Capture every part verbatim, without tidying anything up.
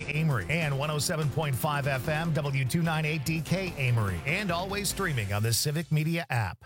Amory, and one oh seven point five F M, W two ninety-eight D K Amory, and always streaming on the Civic Media app.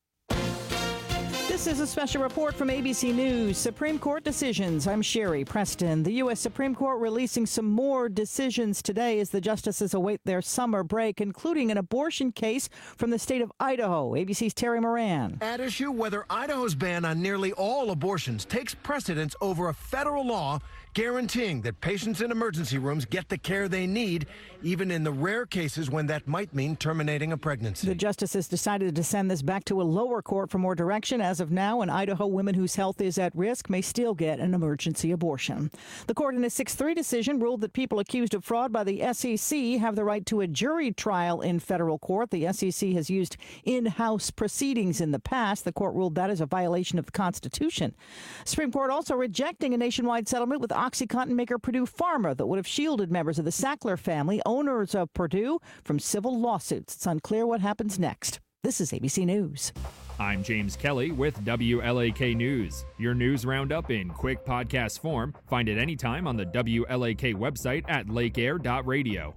This is a special report from A B C News. Supreme Court decisions. I'm Sherry Preston. The U S Supreme Court releasing some more decisions today as the justices await their summer break, including an abortion case from the state of Idaho. A B C's Terry Moran. At issue whether Idaho's ban on nearly all abortions takes precedence over a federal law guaranteeing that patients in emergency rooms get the care they need, even in the rare cases when that might mean terminating a pregnancy. The justices decided to send this back to a lower court for more direction. As of now, in Idaho, women whose health is at risk may still get an emergency abortion. The court in a six three decision ruled that people accused of fraud by the S E C have the right to a jury trial in federal court. The S E C has used in-house proceedings in the past. The court ruled that is a violation of the Constitution. Supreme Court also rejecting a nationwide settlement with OxyContin maker Purdue Pharma that would have shielded members of the Sackler family, owners of Purdue, from civil lawsuits. It's unclear what happens next. This is A B C News. I'm James Kelly with W L A K News. Your news roundup in quick podcast form. Find it anytime on the W L A K website at lake air dot radio.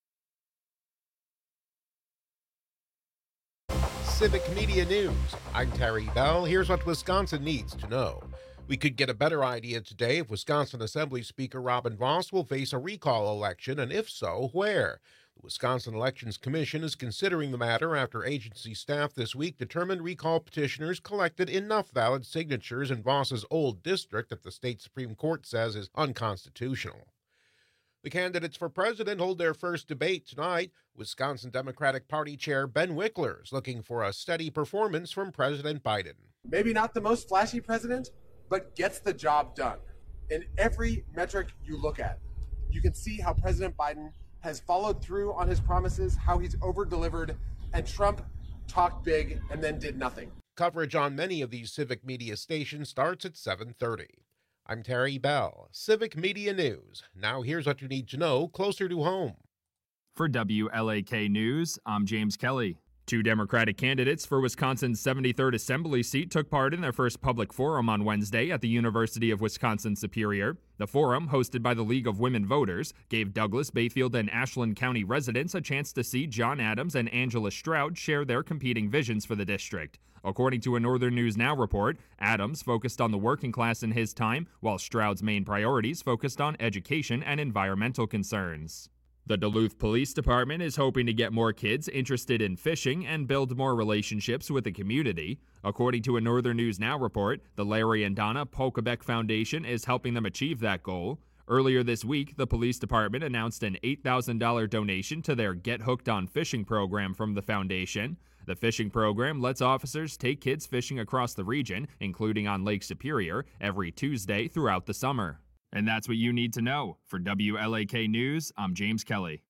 Civic Media News. I'm Terry Bell. Here's what Wisconsin needs to know. We could get a better idea today if Wisconsin Assembly Speaker Robin Vos will face a recall election, and if so, where. The Wisconsin Elections Commission is considering the matter after agency staff this week determined recall petitioners collected enough valid signatures in Vos's old district that the state Supreme Court says is unconstitutional. The candidates for president hold their first debate tonight. Wisconsin Democratic Party Chair Ben Wickler is looking for a steady performance from President Biden. Maybe not the most flashy president, but gets the job done. In every metric you look at, you can see how President Biden has followed through on his promises, how he's over-delivered, and Trump talked big and then did nothing. Coverage on many of these Civic Media stations starts at seven thirty. I'm Terry Bell, Civic Media News. Now here's what you need to know closer to home. For W L A K News, I'm James Kelly. Two Democratic candidates for Wisconsin's seventy-third Assembly seat took part in their first public forum on Wednesday at the University of Wisconsin-Superior. The forum, hosted by the League of Women Voters, gave Douglas, Bayfield, and Ashland County residents a chance to see John Adams and Angela Stroud share their competing visions for the district. According to a Northern News Now report, Adams focused on the working class in his time, while Stroud's main priorities focused on education and environmental concerns. The Duluth Police Department is hoping to get more kids interested in fishing and build more relationships with the community. According to a Northern News Now report, the Larry and Donna Polkabeck Foundation is helping them achieve that goal. Earlier this week, the police department announced an eight thousand dollars donation to their Get Hooked on Fishing program from the foundation. The fishing program lets officers take kids fishing across the region, including on Lake Superior, every Tuesday throughout the summer. And that's what you need to know. For W L A K News, I'm James Kelly.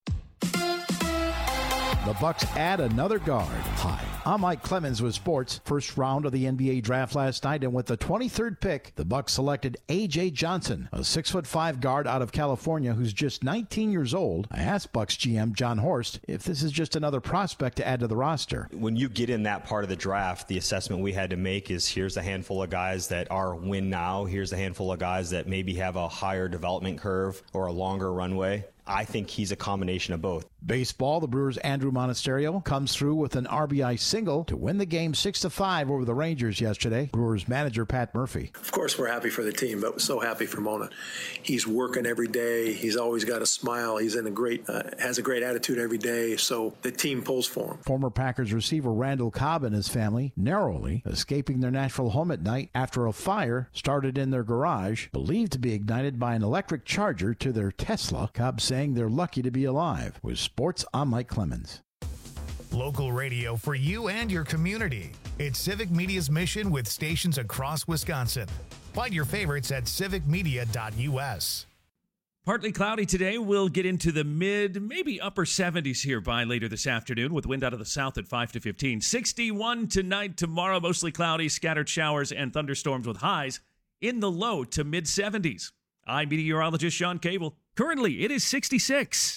The Bucks add another guard. Hi, I'm Mike Clemens with sports. First round of the N B A draft last night, and with the twenty-third pick, the Bucks selected A J Johnson, a six foot five guard out of California who's just nineteen years old. I asked Bucks G M John Horst if this is just another prospect to add to the roster. When you get in that part of the draft, the assessment we had to make is here's a handful of guys that are win now. Here's a handful of guys that maybe have a higher development curve or a longer runway. I think he's a combination of both. Baseball, the Brewers' Andrew Monasterio comes through with an R B I single to win the game six to five over the Rangers yesterday. Brewers manager Pat Murphy. Of course, we're happy for the team, but we're so happy for Mona. He's working every day. He's always got a smile. He's in a great, uh, has a great attitude every day. So the team pulls for him. Former Packers receiver Randall Cobb and his family narrowly escaping their Nashville home at night after a fire started in their garage, believed to be ignited by an electric charger to their Tesla. Cobb saying they're lucky to be alive. With sports, I'm Mike Clemens. Local radio for you and your community. It's Civic Media's mission with stations across Wisconsin. Find your favorites at civic media dot U S. Partly cloudy today. We'll get into the mid, maybe upper seventies here by later this afternoon with wind out of the south at five to fifteen. sixty-one tonight, tomorrow, mostly cloudy, scattered showers and thunderstorms with highs in the low to mid seventies. I'm meteorologist Sean Cable. Currently, it is sixty-six.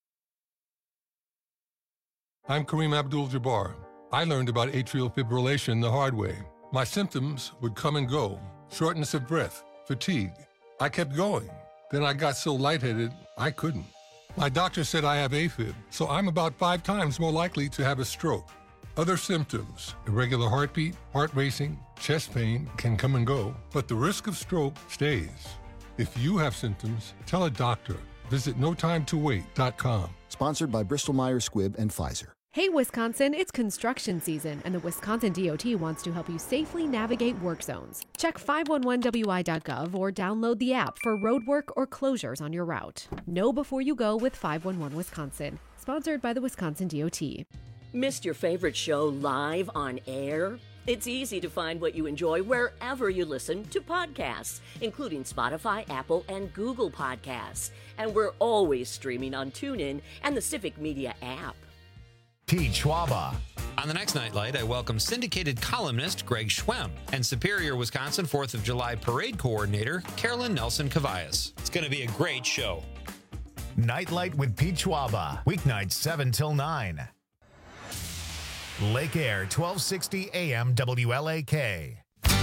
I'm Kareem Abdul-Jabbar. I learned about atrial fibrillation the hard way. My symptoms would come and go. Shortness of breath, fatigue. I kept going. Then I got so lightheaded, I couldn't. My doctor said I have AFib, so I'm about five times more likely to have a stroke. Other symptoms, irregular heartbeat, heart racing, chest pain can come and go, but the risk of stroke stays. If you have symptoms, tell a doctor. Visit no time to wait dot com. Sponsored by Bristol-Myers Squibb and Pfizer. Hey, Wisconsin, it's construction season, and the Wisconsin D O T wants to help you safely navigate work zones. Check five one one W I dot gov or download the app for roadwork or closures on your route. Know before you go with five one one Wisconsin. Sponsored by the Wisconsin D O T. Missed your favorite show live on air? It's easy to find what you enjoy wherever you listen to podcasts, including Spotify, Apple, and Google Podcasts. And we're always streaming on TuneIn and the Civic Media app. Pete Schwaba. On the next Nightlight, I welcome syndicated columnist Greg Schwem and Superior, Wisconsin fourth of July Parade Coordinator Carolyn Nelson Cavaias. It's going to be a great show. Nightlight with Pete Schwaba. Weeknights seven till nine. Lake Air, twelve sixty A M W L A K.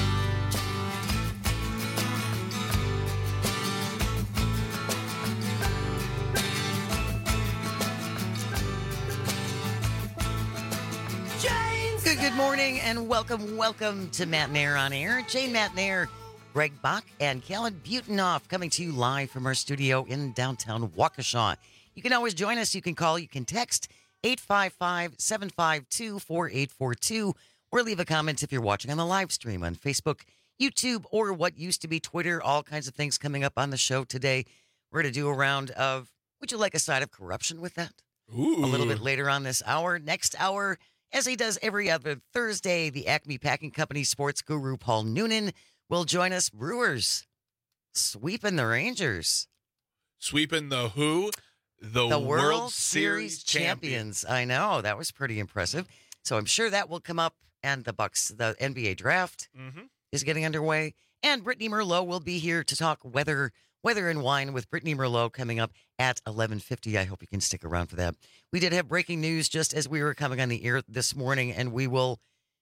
Good, good morning and welcome, welcome to Matt Nair on Air. Jane Matt Nair, Greg Bach, and Kellen Butenoff coming to you live from our studio in downtown Waukesha. You can always join us. You can call, you can text eight five five, seven five two, four eight four two or leave a comment if you're watching on the live stream on Facebook, YouTube, or what used to be Twitter. All kinds of things coming up on the show today. We're going to do a round of, would you like a side of corruption with that? Ooh. A little bit later on this hour. Next hour, as he does every other Thursday, the Acme Packing Company sports guru Paul Noonan will join us. Brewers sweeping the Rangers. Sweeping the who? The, the World, World Series, Series champions. champions. I know. That was pretty impressive. So I'm sure that will come up. And the Bucks, the N B A draft mm-hmm. is getting underway. And Brittany Merlot will be here to talk weather, weather and wine with Brittany Merlot coming up at eleven fifty. I hope you can stick around for that. We did have breaking news just as we were coming on the air this morning, and we will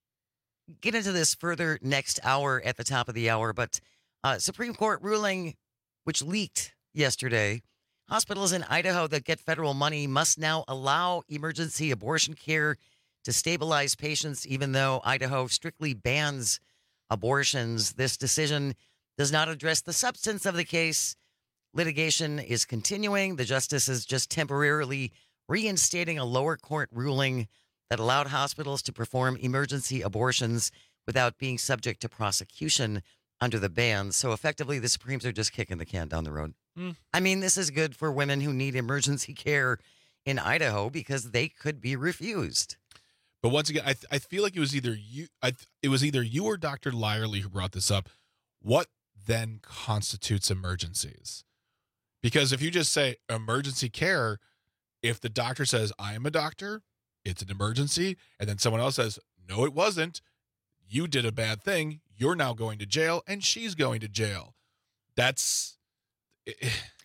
get into this further next hour at the top of the hour. But uh, Supreme Court ruling, which leaked yesterday, hospitals in Idaho that get federal money must now allow emergency abortion care to stabilize patients, even though Idaho strictly bans abortions. This decision does not address the substance of the case. Litigation is continuing. The justice is just temporarily reinstating a lower court ruling that allowed hospitals to perform emergency abortions without being subject to prosecution under the ban. So effectively, the Supremes are just kicking the can down the road. Mm. I mean, this is good for women who need emergency care in Idaho because they could be refused. But once again, I th- I feel like it was either you, I th- it was either you or Doctor Lyerly who brought this up. What then constitutes emergencies? Because if you just say emergency care, if the doctor says I am a doctor, it's an emergency, and then someone else says no, it wasn't. You did a bad thing. You're now going to jail, and she's going to jail. That's it.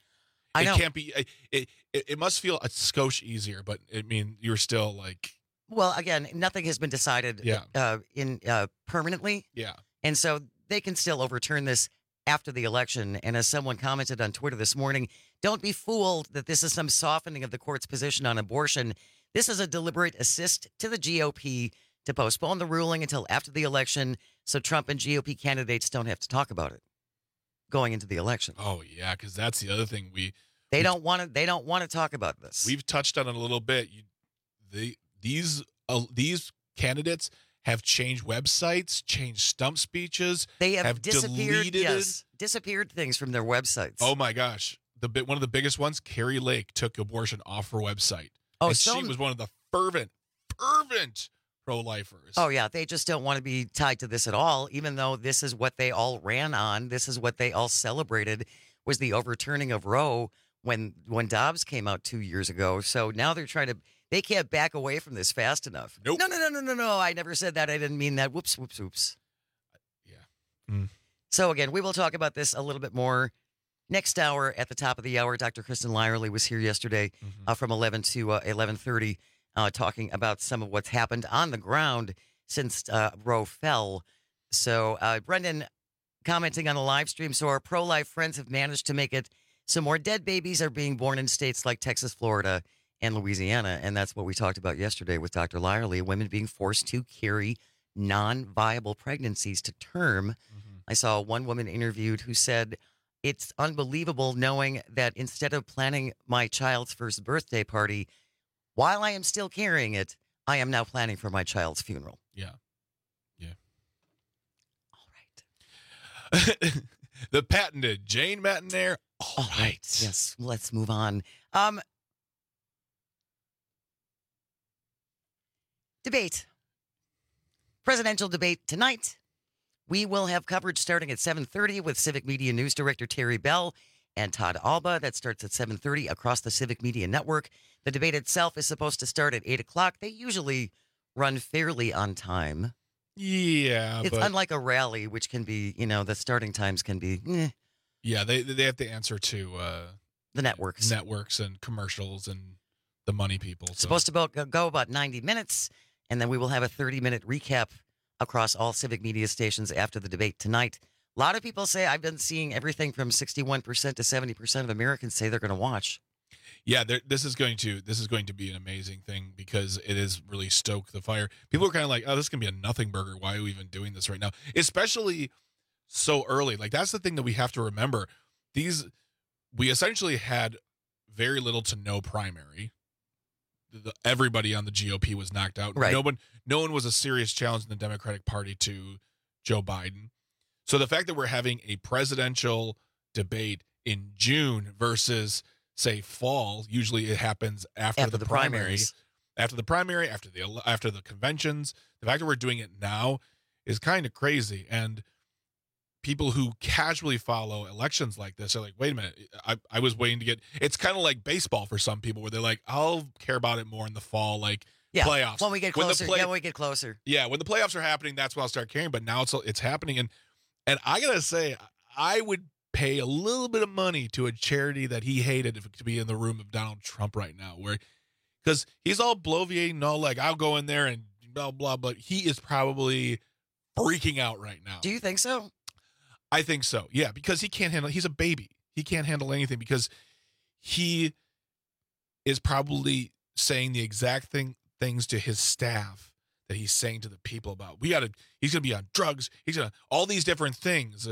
I it know. can't be. It, it it must feel a skosh easier, but I mean, you're still like. Well, again, nothing has been decided Yeah. uh, in uh, permanently. Yeah. And so they can still overturn this after the election. And as someone commented on Twitter this morning, don't be fooled that this is some softening of the court's position on abortion. This is a deliberate assist to the G O P to postpone the ruling until after the election so Trump and G O P candidates don't have to talk about it going into the election. Oh, yeah, because that's the other thing. we They we, don't want to They don't want to talk about this. We've touched on it a little bit. You, the These uh, these candidates have changed websites, changed stump speeches. They have, have disappeared, deleted yes, disappeared things from their websites. Oh my gosh, the bit one of the biggest ones. Carrie Lake took abortion off her website. Oh, and so she was one of the fervent, fervent pro-lifers. Oh, yeah. They just don't want to be tied to this at all, even though this is what they all ran on. This is what they all celebrated, was the overturning of Roe when when Dobbs came out two years ago. So now they're trying to, they can't back away from this fast enough. Nope. No, no, no, no, no, no. I never said that. I didn't mean that. Whoops, whoops, whoops. Yeah. Mm. So again, we will talk about this a little bit more next hour at the top of the hour. Doctor Kristen Lyerly was here yesterday Mm-hmm. uh, from eleven to eleven thirty. Uh, talking about some of what's happened on the ground since uh, Roe fell. So uh, Brendan commenting on the live stream. So our pro-life friends have managed to make it some more dead babies are being born in states like Texas, Florida, and Louisiana. And that's what we talked about yesterday with Doctor Lyerly, women being forced to carry non-viable pregnancies to term. Mm-hmm. I saw one woman interviewed who said, it's unbelievable knowing that instead of planning my child's first birthday party, while I am still carrying it, I am now planning for my child's funeral. Yeah. Yeah. All right. The patented Jane Matenaer. All, All right. right. Yes. Let's move on. Um, debate. Presidential debate tonight. We will have coverage starting at seven thirty with Civic Media News Director Terry Bell and Todd Alba. That starts at seven thirty across the Civic Media Network. The debate itself is supposed to start at eight o'clock. They usually run fairly on time. Yeah. It's but, unlike a rally, which can be, you know, the starting times can be, eh. Yeah, they they have to answer to uh, the networks. Networks and commercials and the money people. So. Supposed to go, go about ninety minutes, and then we will have a thirty-minute recap across all Civic Media stations after the debate tonight. A lot of people say, I've been seeing everything from sixty-one percent to seventy percent of Americans say they're going to watch. Yeah, this is going to this is going to be an amazing thing because it is really stoke the fire. People are kind of like, oh, this is going to be a nothing burger. Why are we even doing this right now? Especially so early. Like, that's the thing that we have to remember. These, we essentially had very little to no primary. The, everybody on the G O P was knocked out. Right. No one, no one was a serious challenge in the Democratic Party to Joe Biden. So the fact that we're having a presidential debate in June versus, say, fall, usually it happens after, after the, the primary, primaries. after the primary, after the after the conventions. The fact that we're doing it now is kind of crazy. And people who casually follow elections like this are like, wait a minute, I, I was waiting to get, it's kind of like baseball for some people where they're like, I'll care about it more in the fall, like yeah, playoffs. When we get When the closer, play- yeah, when we get closer. Yeah, when the playoffs are happening, that's when I'll start caring. But now it's it's happening. And and I got to say, I would pay a little bit of money to a charity that he hated if, to be in the room of Donald Trump right now, where, because he's all bloviating, all like, I'll go in there and blah, blah, but he is probably freaking out right now. Do you think so? I think so. Yeah, because he can't handle, he's a baby. He can't handle anything because he is probably saying the exact thing things to his staff that he's saying to the people about. We got to, he's going to be on drugs. He's going to, all these different things.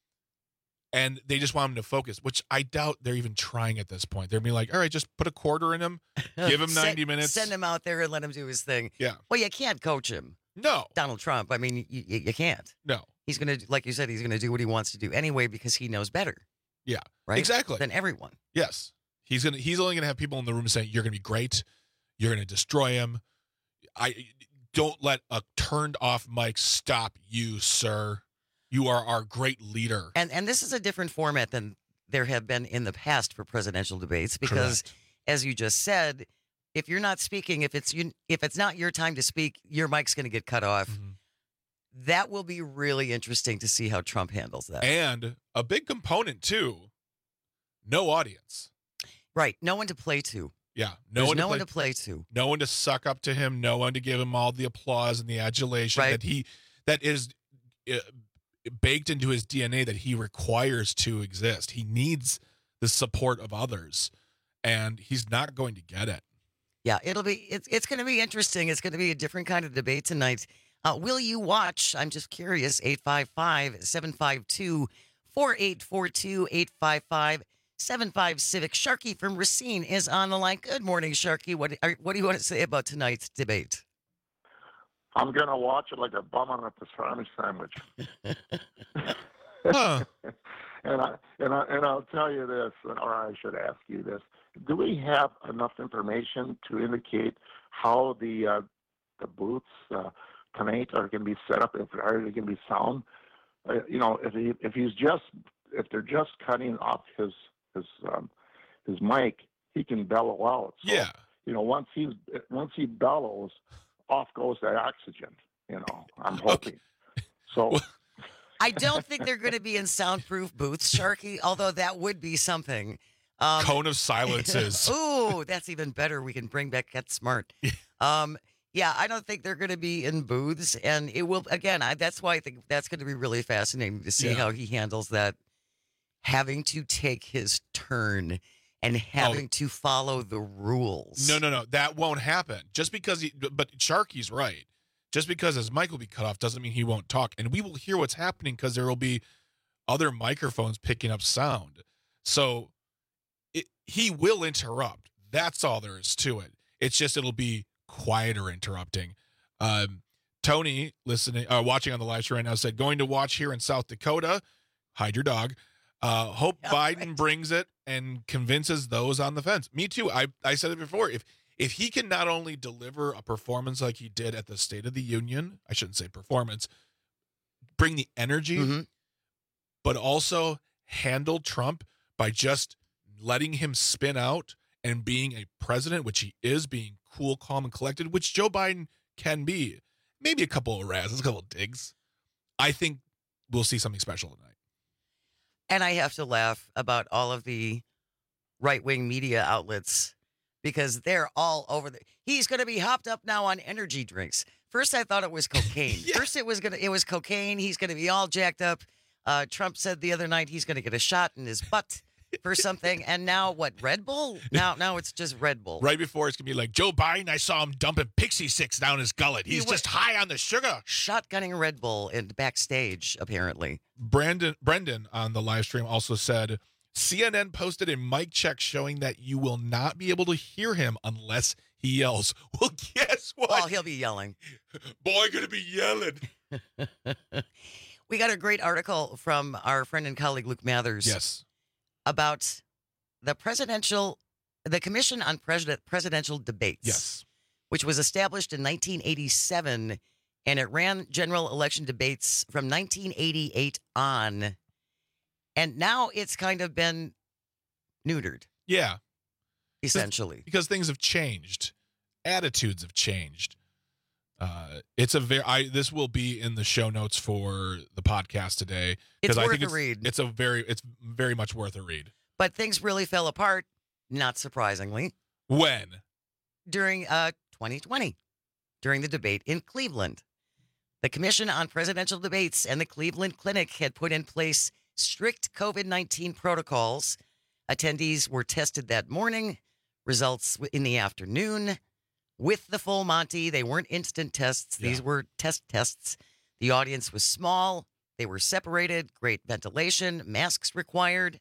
And they just want him to focus, which I doubt they're even trying at this point. They're being like, all right, just put a quarter in him, give him ninety send, minutes. Send him out there and let him do his thing. Yeah. Well, you can't coach him. No. Donald Trump. I mean, you, you, you can't. No. He's going to, like you said, he's going to do what he wants to do anyway because he knows better. Yeah. Right? Exactly. Than everyone. Yes. He's gonna. He's only going to have people in the room saying, you're going to be great. You're going to destroy him. I don't let a turned off mic stop you, sir. You are our great leader. And and this is a different format than there have been in the past for presidential debates because, Correct. As you just said, if you're not speaking, if it's you, if it's not your time to speak, your mic's going to get cut off. Mm-hmm. That will be really interesting to see how Trump handles that. And a big component, too, no audience. Right. No one to play to. Yeah. No, There's one, no to play, one to play to. No one to suck up to him. No one to give him all the applause and the adulation Right. that he, that is uh, baked into his D N A that he requires to exist. He needs the support of others, and he's not going to get it. Yeah, it'll be it's it's going to be interesting. It's going to be a different kind of debate tonight. Uh, will you watch? I'm just curious. eight five five, seven five two, four eight four two, eight five five, seven five Civic. Sharky from Racine is on the line. Good morning, Sharky. What are, what do you want to say about tonight's debate? I'm going to watch it like a bum on a pastrami sandwich. Huh. and I and I and I'll tell you this, or I should ask you this: do we have enough information to indicate how the uh, the booths uh, tonight are going to be set up? If are they going to be sound? Uh, you know, if he if he's just if they're just cutting off his his um, his mic, he can bellow out. So, Yeah. You know, once he's once he bellows, off goes that oxygen. You know, I'm hoping. So. I don't think they're going to be in soundproof booths, Sharky, although that would be something. Um, Cone of silences. Ooh, that's even better. We can bring back Get Smart. Um, yeah, I don't think they're going to be in booths. And it will, again, I, that's why I think that's going to be really fascinating to see Yeah. how he handles that having to take his turn and having Oh. to follow the rules. No, no, no. That won't happen. Just because he, but Sharky's right. Just because his mic will be cut off doesn't mean he won't talk. And we will hear what's happening because there will be other microphones picking up sound. So it, he will interrupt. That's all there is to it. It's just it'll be quieter interrupting. Um, Tony, listening, uh, watching on the live stream right now, said, going to watch here in South Dakota. Hide your dog. Uh, hope Yeah, Biden right. brings it and convinces those on the fence. Me too. I, I said it before. If if he can not only deliver a performance like he did at the State of the Union, I shouldn't say performance, bring the energy, Mm-hmm. but also handle Trump by just letting him spin out and being a president, which he is, being cool, calm, and collected, which Joe Biden can be. Maybe a couple of razzles, a couple of digs. I think we'll see something special tonight. And I have to laugh about all of the right-wing media outlets because they're all over the. He's going to be hopped up now on energy drinks. First, I thought it was cocaine. Yeah. First, it was gonna it was cocaine. He's going to be all jacked up. Uh, Trump said the other night he's going to get a shot in his butt for something. And now what? Red Bull? Now, now it's just Red Bull. Right before it's going to be like, Joe Biden, I saw him dumping Pixie Six down his gullet. He's He just high on the sugar. Shotgunning Red Bull in backstage, apparently. Brandon Brendan on the live stream also said, C N N posted a mic check showing that you will not be able to hear him unless he yells. Well, guess what? Well, he'll be yelling. Boy, gonna be yelling. We got a great article from our friend and colleague Luke Mathers. Yes. About the presidential, the Commission on President, Presidential Debates. Yes. Which was established in nineteen eighty-seven, and it ran general election debates from nineteen eighty-eight on. And now it's kind of been neutered, Yeah. essentially. Because things have changed. Attitudes have changed. Uh, it's a very. I this will be in the show notes for the podcast today It's I worth think a it's, read. It's a very. It's very much worth a read. But things really fell apart, not surprisingly, When? during uh, twenty twenty, during the debate in Cleveland. The Commission on Presidential Debates and the Cleveland Clinic had put in place strict COVID nineteen protocols. Attendees were tested that morning, results in the afternoon. With the full Monty, they weren't instant tests. These Yeah. were test tests. The audience was small. They were separated, great ventilation, masks required.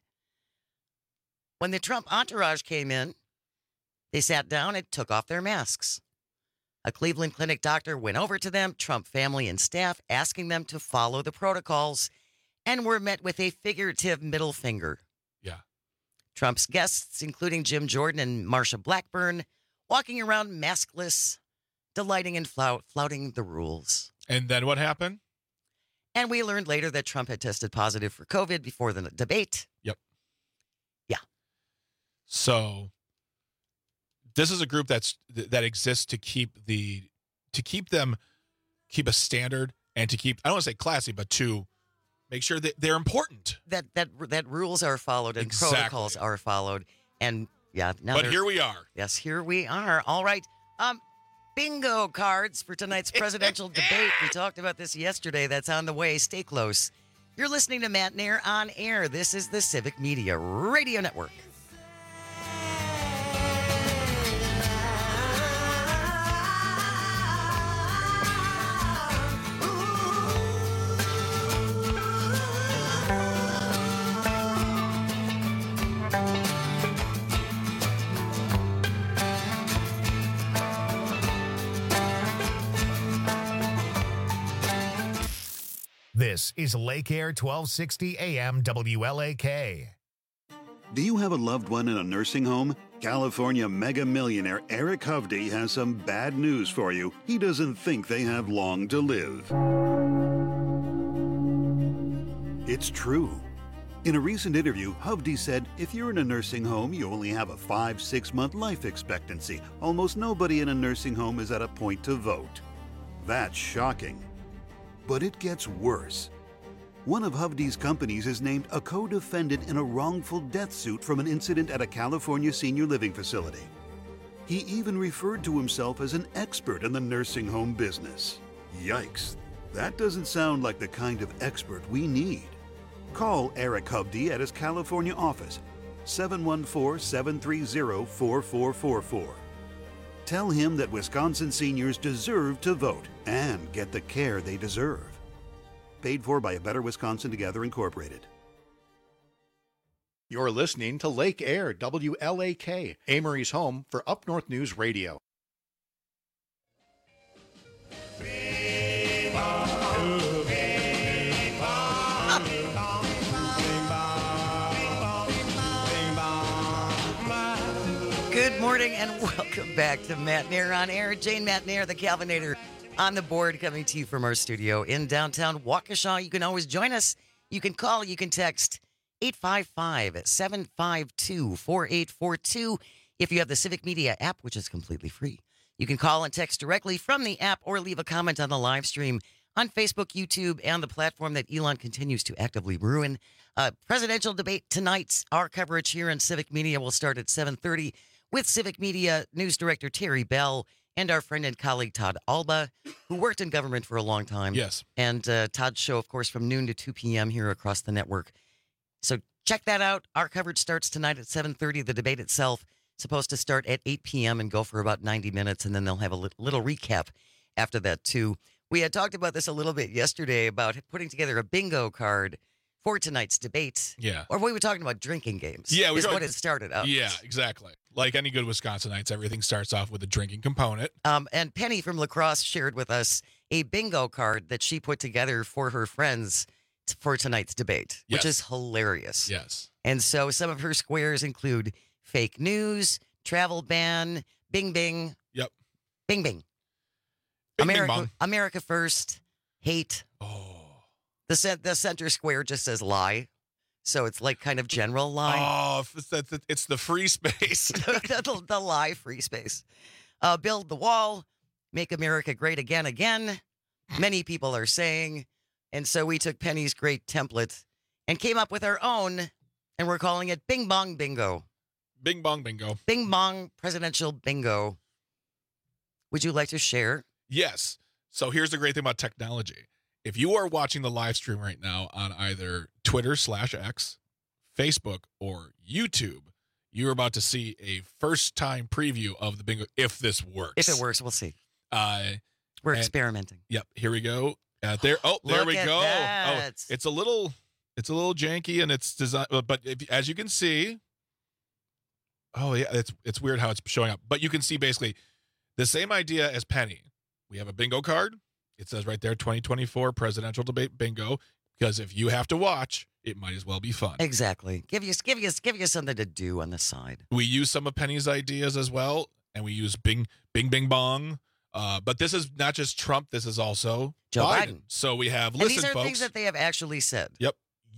When the Trump entourage came in, they sat down and took off their masks. A Cleveland Clinic doctor went over to them, Trump family and staff, asking them to follow the protocols, and were met with a figurative middle finger. Yeah. Trump's guests, including Jim Jordan and Marsha Blackburn, walking around maskless, delighting in flout- flouting the rules. And then what happened? And we learned later that Trump had tested positive for COVID before the debate. Yep. Yeah. So this is a group that's that exists to keep the to keep them keep a standard and to keep I don't want to say classy, but to make sure that they're important. That that that rules are followed and Exactly. protocols are followed. And yeah, now But they're- here we are. Yes, here we are. All right. Um, bingo cards for tonight's presidential debate. We talked about this yesterday. That's on the way. Stay close. You're listening to Matt Nair on air. This is the Civic Media Radio Network. This is Lake Air twelve sixty A M W L A K. Do you have a loved one in a nursing home? California mega millionaire Eric Hovde has some bad news for you. He doesn't think they have long to live. It's true. In a recent interview, Hovde said, if you're in a nursing home, you only have a five, six month life expectancy. Almost nobody in a nursing home is at a point to vote. That's shocking. But it gets worse. One of Hovde's companies is named a co-defendant in a wrongful death suit from an incident at a California senior living facility. He even referred to himself as an expert in the nursing home business. Yikes. That doesn't sound like the kind of expert we need. Call Eric Hovde at his California office, seven one four, seven three zero, four four four four. Tell him that Wisconsin seniors deserve to vote and get the care they deserve. Paid for by A Better Wisconsin Together, Incorporated. You're listening to Lake Air, W L A K, Amory's home for Up North News Radio. Good morning and welcome back to Matt Nair on Air. Jane Matt Nair, the Calvinator, on the board, coming to you from our studio in downtown Waukesha. You can always join us. You can call, you can text eight five five, seven five two, four eight four two if you have the Civic Media app, which is completely free. You can call and text directly from the app or leave a comment on the live stream on Facebook, YouTube, and the platform that Elon continues to actively ruin. Uh, presidential debate tonight. Our coverage here on Civic Media will start at seven thirty with Civic Media News Director Terry Bell and our friend and colleague Todd Alba, who worked in government for a long time. Yes. And uh, Todd's show, of course, from noon to two p.m. here across the network. So check that out. Our coverage starts tonight at seven thirty. The debate itself is supposed to start at eight p.m. and go for about ninety minutes, and then they'll have a li- little recap after that, too. We had talked about this a little bit yesterday about putting together a bingo card for tonight's debate. Yeah. Or we were talking about drinking games. Yeah, we is were- what it started out. Yeah, exactly. Like any good Wisconsinites, everything starts off with a drinking component. Um, and Penny from La Crosse shared with us a bingo card that she put together for her friends t- for tonight's debate, which Yes. is hilarious. Yes. And so some of her squares include fake news, travel ban, bing bing. Yep. Bing bing. Bing, bing, America, bong. America first, hate. Oh. The, cent- the center square just says lie. So it's like kind of general lie. Oh, it's, the, it's the free space. the, the, the lie free space. Uh, build the wall, make America great again, again. Many people are saying. And so we took Penny's great template and came up with our own, and we're calling it Bing Bong Bingo. Bing Bong Bingo. Bing Bong Presidential Bingo. Would you like to share? Yes. So here's the great thing about technology. If you are watching the live stream right now on either Twitter slash X, Facebook, or YouTube, you're about to see a first time preview of the bingo if this works. If it works, we'll see. Uh, We're and- experimenting. Yep. Here we go. Uh, there. Oh, there Look we at go. that. Oh, it's a little, it's a little janky, and it's designed. But if, as you can see, oh yeah, it's it's weird how it's showing up. But you can see basically the same idea as Penny. We have a bingo card. It says right there, twenty twenty-four presidential debate bingo. Because if you have to watch, it might as well be fun. Exactly. Give you give you give you something to do on the side. We use some of Penny's ideas as well, and we use Bing Bing Bing Bong. Uh, but this is not just Trump. This is also Joe Biden. Biden. So we have And listen, these are folks. things that they have actually said. Yep.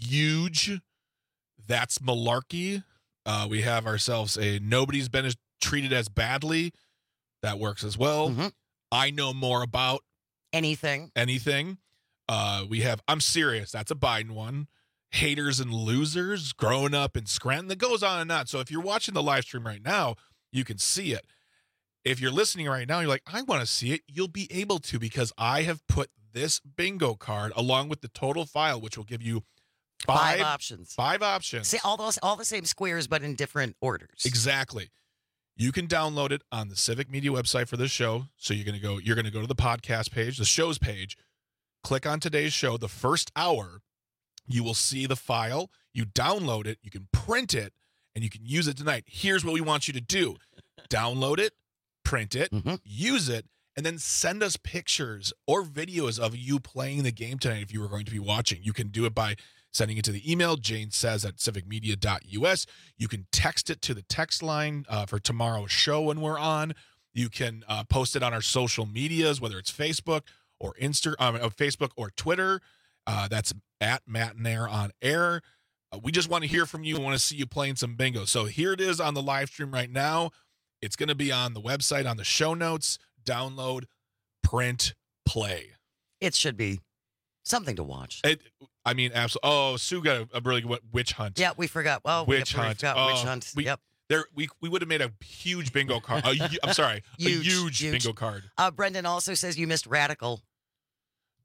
Huge. That's malarkey. Uh, we have ourselves a nobody's been as treated as badly. That works as well. Mm-hmm. I know more about anything. Anything. Uh, we have I'm serious. That's a Biden one. Haters and losers growing up in Scranton. That goes on and on. So if you're watching the live stream right now, you can see it. If you're listening right now, you're like, I want to see it. You'll be able to because I have put this bingo card along with the total file, which will give you five, Five options. Five options. See, all those all the same squares, but in different orders. Exactly. You can download it on the Civic Media website for this show. So you're gonna go, you're gonna go to the podcast page, the show's page, click on today's show, the first hour, you will see the file, you download it, you can print it, and you can use it tonight. Here's what we want you to do. Download it, print it, Mm-hmm. use it, and then send us pictures or videos of you playing the game tonight if you were going to be watching. You can do it by sending it to the email, Jane says at civic media dot u s. You can text it to the text line uh, for tomorrow's show when we're on. You can uh, post it on our social medias, whether it's Facebook or Insta, um, uh, Facebook or Twitter. Uh, that's at Matt Nair on air. Uh, we just want to hear from you. We want to see you playing some bingo. So here it is on the live stream right now. It's going to be on the website, on the show notes. Download, print, play. It should be something to watch. It, I mean, absolutely. Oh, Sue got a, a really good witch hunt. Yeah, we forgot. Well, witch we hunt. forgot Oh, witch hunt. We, yep. There, we we would have made a huge bingo card. A hu- I'm sorry, Huge, a huge, huge. bingo card. Uh, Brendan also says you missed radical.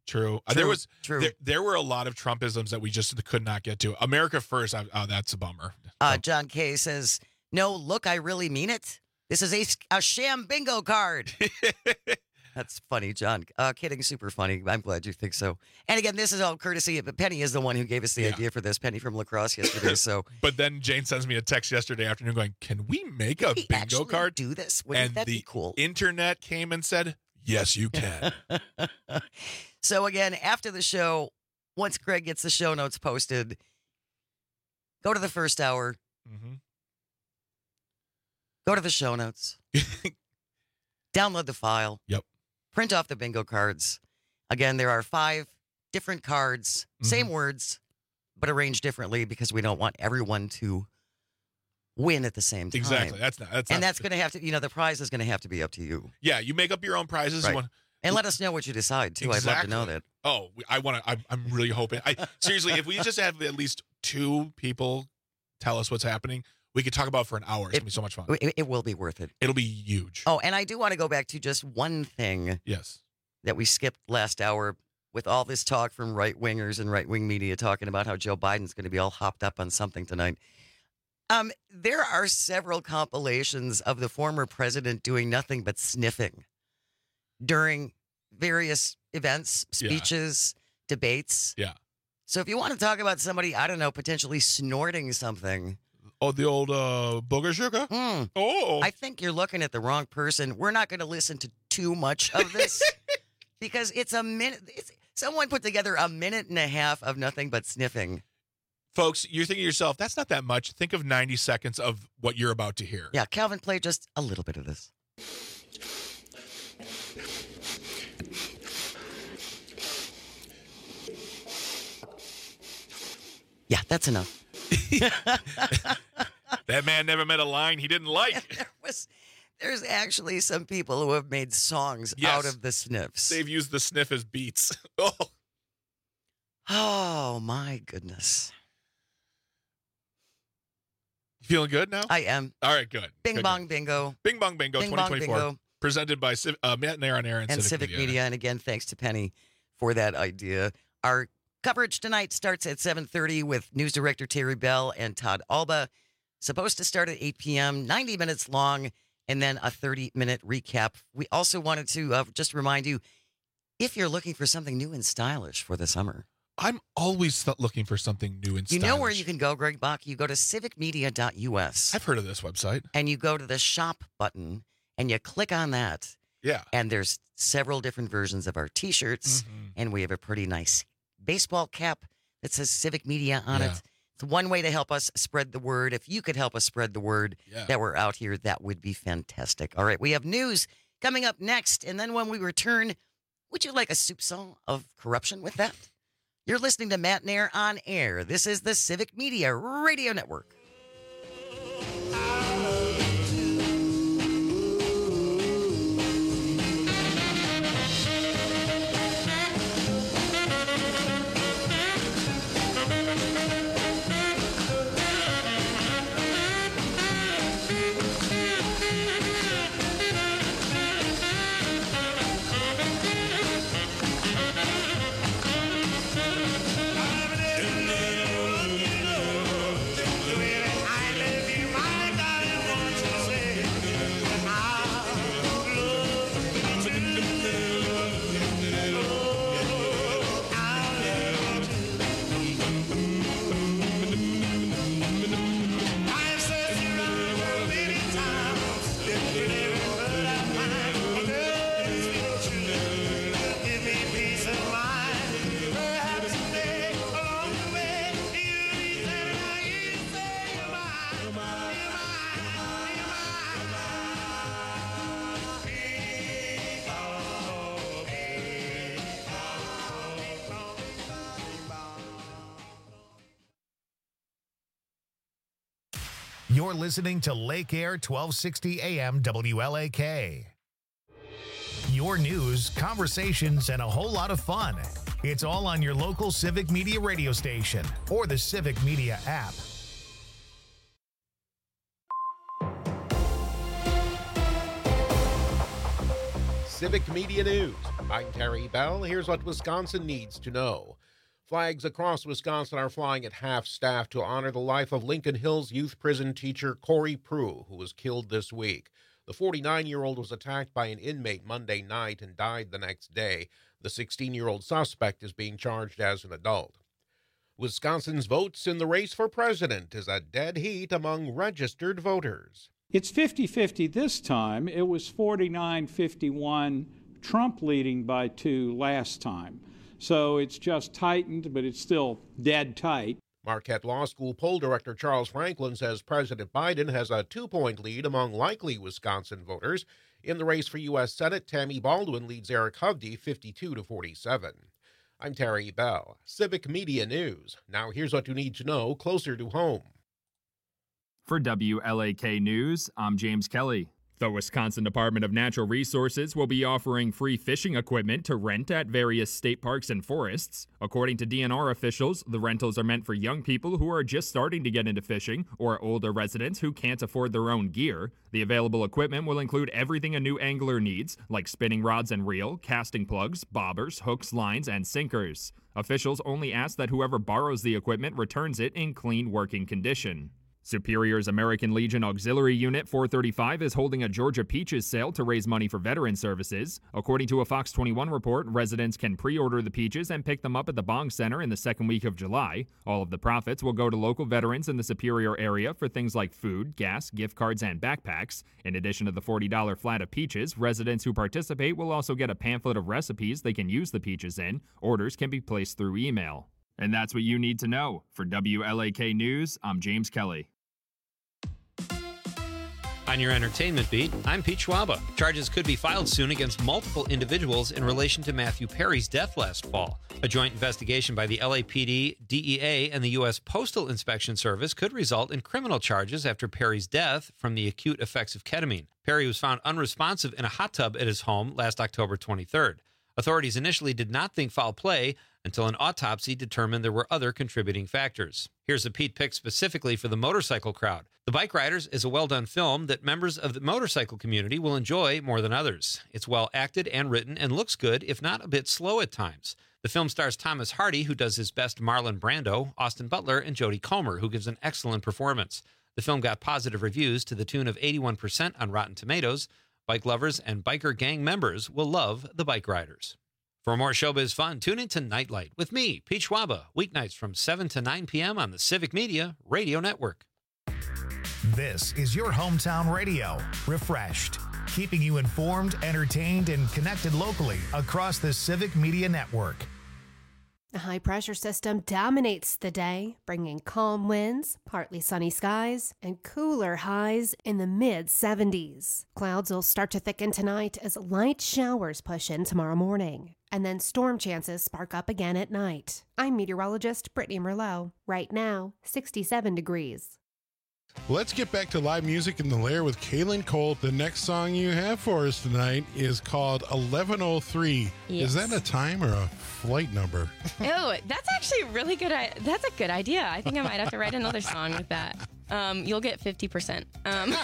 True. Uh, True, there was true. There, there were a lot of Trumpisms that we just could not get to. America first. I, oh, that's a bummer. Uh, John Kay says, "No, look, I really mean it. This is a, a sham bingo card." That's funny, John. Uh, kidding, super funny. I'm glad you think so. And again, this is all courtesy of Penny is the one who gave us the Yeah. idea for this. Penny from La Crosse yesterday. So, But then Jane sends me a text yesterday afternoon going, "Can we make a we bingo actually card?" do this? Wouldn't And that the be cool? internet came and said, "Yes, you can." So again, after the show, once Greg gets the show notes posted, go to the first hour. Mm-hmm. Go to the show notes. Download the file. Yep. Print off the bingo cards. Again, there are five different cards, Mm-hmm. same words, but arranged differently because we don't want everyone to win at the same time. Exactly. That's not. That's and not, that's going to have to, you know, the prize is going to have to be up to you. Yeah, you make up your own prizes. Right. You want, And let us know what you decide, too. I'd love to know that. Oh, we- I want to. I'm, I'm really hoping. I seriously, if we just have at least two people tell us what's happening, we could talk about it for an hour. It's It- gonna be so much fun. It, it will be worth it. It'll be huge. Oh, and I do want to go back to just one thing Yes. that we skipped last hour with all this talk from right-wingers and right-wing media talking about how Joe Biden's going to be all hopped up on something tonight. Um, there are several compilations of the former president doing nothing but sniffing during various events, Yeah. speeches, debates. Yeah. So if you want to talk about somebody, I don't know, potentially snorting something. Oh, the old uh, booger sugar. Hmm. Oh, I think you're looking at the wrong person. We're not going to listen to too much of this because it's a minute. It's, someone put together a minute and a half of nothing but sniffing. folks, you're thinking to yourself, that's not that much. Think of ninety seconds of what you're about to hear. Yeah, Calvin, play just a little bit of this. Yeah, that's enough. That man never met a line he didn't like. There was, there's actually some people who have made songs Yes. out of the sniffs. They've used the sniff as beats. Oh, Oh, my goodness. you feeling good now? I am. All right, good. Bing Good, bong good. bingo. Bing Bong Bingo Bing twenty bong twenty-four. bingo. Presented by Civ- uh, Matt and Aaron Aaron And Civic, Civic Media. And again, thanks to Penny for that idea. Our coverage tonight starts at seven thirty with news director Terry Bell and Todd Alba. Supposed to start at eight p.m., ninety minutes long, and then a thirty-minute recap. We also wanted to uh, just remind you, if you're looking for something new and stylish for the summer, I'm always th- looking for something new and you stylish. know where you can go, Greg Bach. You go to civic media dot U S. I've heard of this website. And you go to the shop button, and you click on that. Yeah. And there's several different versions of our T-shirts, Mhm. and we have a pretty nice baseball cap that says Civic Media on Yeah. it. It's one way to help us spread the word. If you could help us spread the word Yeah. that we're out here, that would be fantastic. All right, we have news coming up next, and then when we return, would you like a soup song of corruption with that? You're listening to Matt Nair on air. This is the Civic Media Radio Network. You're listening to Lake Air twelve sixty A M W L A K. Your news, conversations, and a whole lot of fun. It's all on your local Civic Media radio station or the Civic Media app. Civic Media News I'm Terry Bell. Here's what Wisconsin needs to know. Flags across Wisconsin are flying at half-staff to honor the life of Lincoln Hills Youth Prison teacher Corey Prue, who was killed this week. The forty-nine-year-old was attacked by an inmate Monday night and died the next day. The sixteen-year-old suspect is being charged as an adult. Wisconsin's votes in the race for president is a dead heat among registered voters. It's fifty-fifty this time. It was forty-nine fifty-one, Trump leading by two last time. So it's just tightened, but it's still dead tight. Marquette Law School poll director Charles Franklin says President Biden has a two-point lead among likely Wisconsin voters. In the race for U S Senate, Tammy Baldwin leads Eric Hovde fifty-two to forty-seven. I'm Terry Bell, Civic Media News. Now here's what you need to know closer to home. For W L A K News, I'm James Kelly. The Wisconsin Department of Natural Resources will be offering free fishing equipment to rent at various state parks and forests. According to D N R officials, the rentals are meant for young people who are just starting to get into fishing or older residents who can't afford their own gear. The available equipment will include everything a new angler needs, like spinning rods and reel, casting plugs, bobbers, hooks, lines, and sinkers. Officials only ask that whoever borrows the equipment returns it in clean working condition. Superior's American Legion Auxiliary Unit four thirty-five is holding a Georgia Peaches sale to raise money for veteran services. According to a Fox twenty-one report, residents can pre-order the peaches and pick them up at the Bong Center in the second week of July. All of the profits will go to local veterans in the Superior area for things like food, gas, gift cards, and backpacks. In addition to the forty dollars flat of peaches, residents who participate will also get a pamphlet of recipes they can use the peaches in. Orders can be placed through email. And that's what you need to know. For W L A K News, I'm James Kelly. On your entertainment beat, I'm Pete Schwaba. Charges could be filed soon against multiple individuals in relation to Matthew Perry's death last fall. A joint investigation by the L A P D, D E A, and the U S Postal Inspection Service could result in criminal charges after Perry's death from the acute effects of ketamine. Perry was found unresponsive in a hot tub at his home last October twenty-third. Authorities initially did not think foul play until an autopsy determined there were other contributing factors. Here's a Pete pick specifically for the motorcycle crowd. The Bike Riders is a well-done film that members of the motorcycle community will enjoy more than others. It's well acted and written and looks good, if not a bit slow at times. The film stars Thomas Hardy, who does his best Marlon Brando, Austin Butler, and Jodie Comer, who gives an excellent performance. The film got positive reviews to the tune of eighty-one percent on Rotten Tomatoes. Bike lovers and biker gang members will love The Bike Riders. For more showbiz fun, tune in to Nightlight with me, Pete Schwaba, weeknights from seven to nine p.m. on the Civic Media Radio Network. This is your hometown radio, refreshed, keeping you informed, entertained, and connected locally across the Civic Media Network. A high-pressure system dominates the day, bringing calm winds, partly sunny skies, and cooler highs in the mid seventies. Clouds will start to thicken tonight as light showers push in tomorrow morning, and then storm chances spark up again at night. I'm meteorologist Brittany Merlot. Right now, sixty-seven degrees. Let's get back to live music in the Lair with Kaylin Cole. The next song you have for us tonight is called eleven oh three. Yes. Is that a time or a flight number? Oh, that's actually really good. I- that's a good idea. I think I might have to write another song with that. Um, you'll get fifty percent. Um.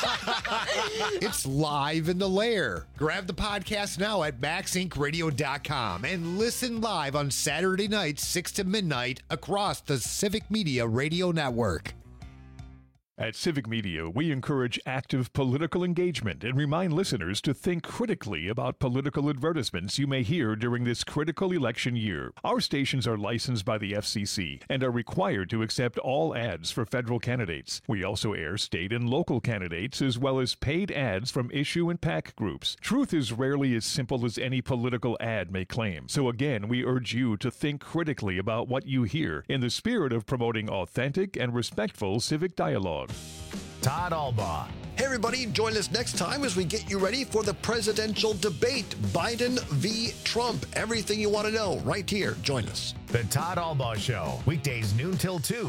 It's live in the Lair. Grab the podcast now at max inc radio dot com and listen live on Saturday nights, six to midnight, across the Civic Media Radio Network. At Civic Media, we encourage active political engagement and remind listeners to think critically about political advertisements you may hear during this critical election year. Our stations are licensed by the F C C and are required to accept all ads for federal candidates. We also air state and local candidates as well as paid ads from issue and PAC groups. Truth is rarely as simple as any political ad may claim. So again, we urge you to think critically about what you hear in the spirit of promoting authentic and respectful civic dialogue. Todd Albaugh. Hey, everybody, join us next time as we get you ready for the presidential debate, Biden v. Trump. Everything you want to know right here. Join us. The Todd Albaugh Show, weekdays noon till two.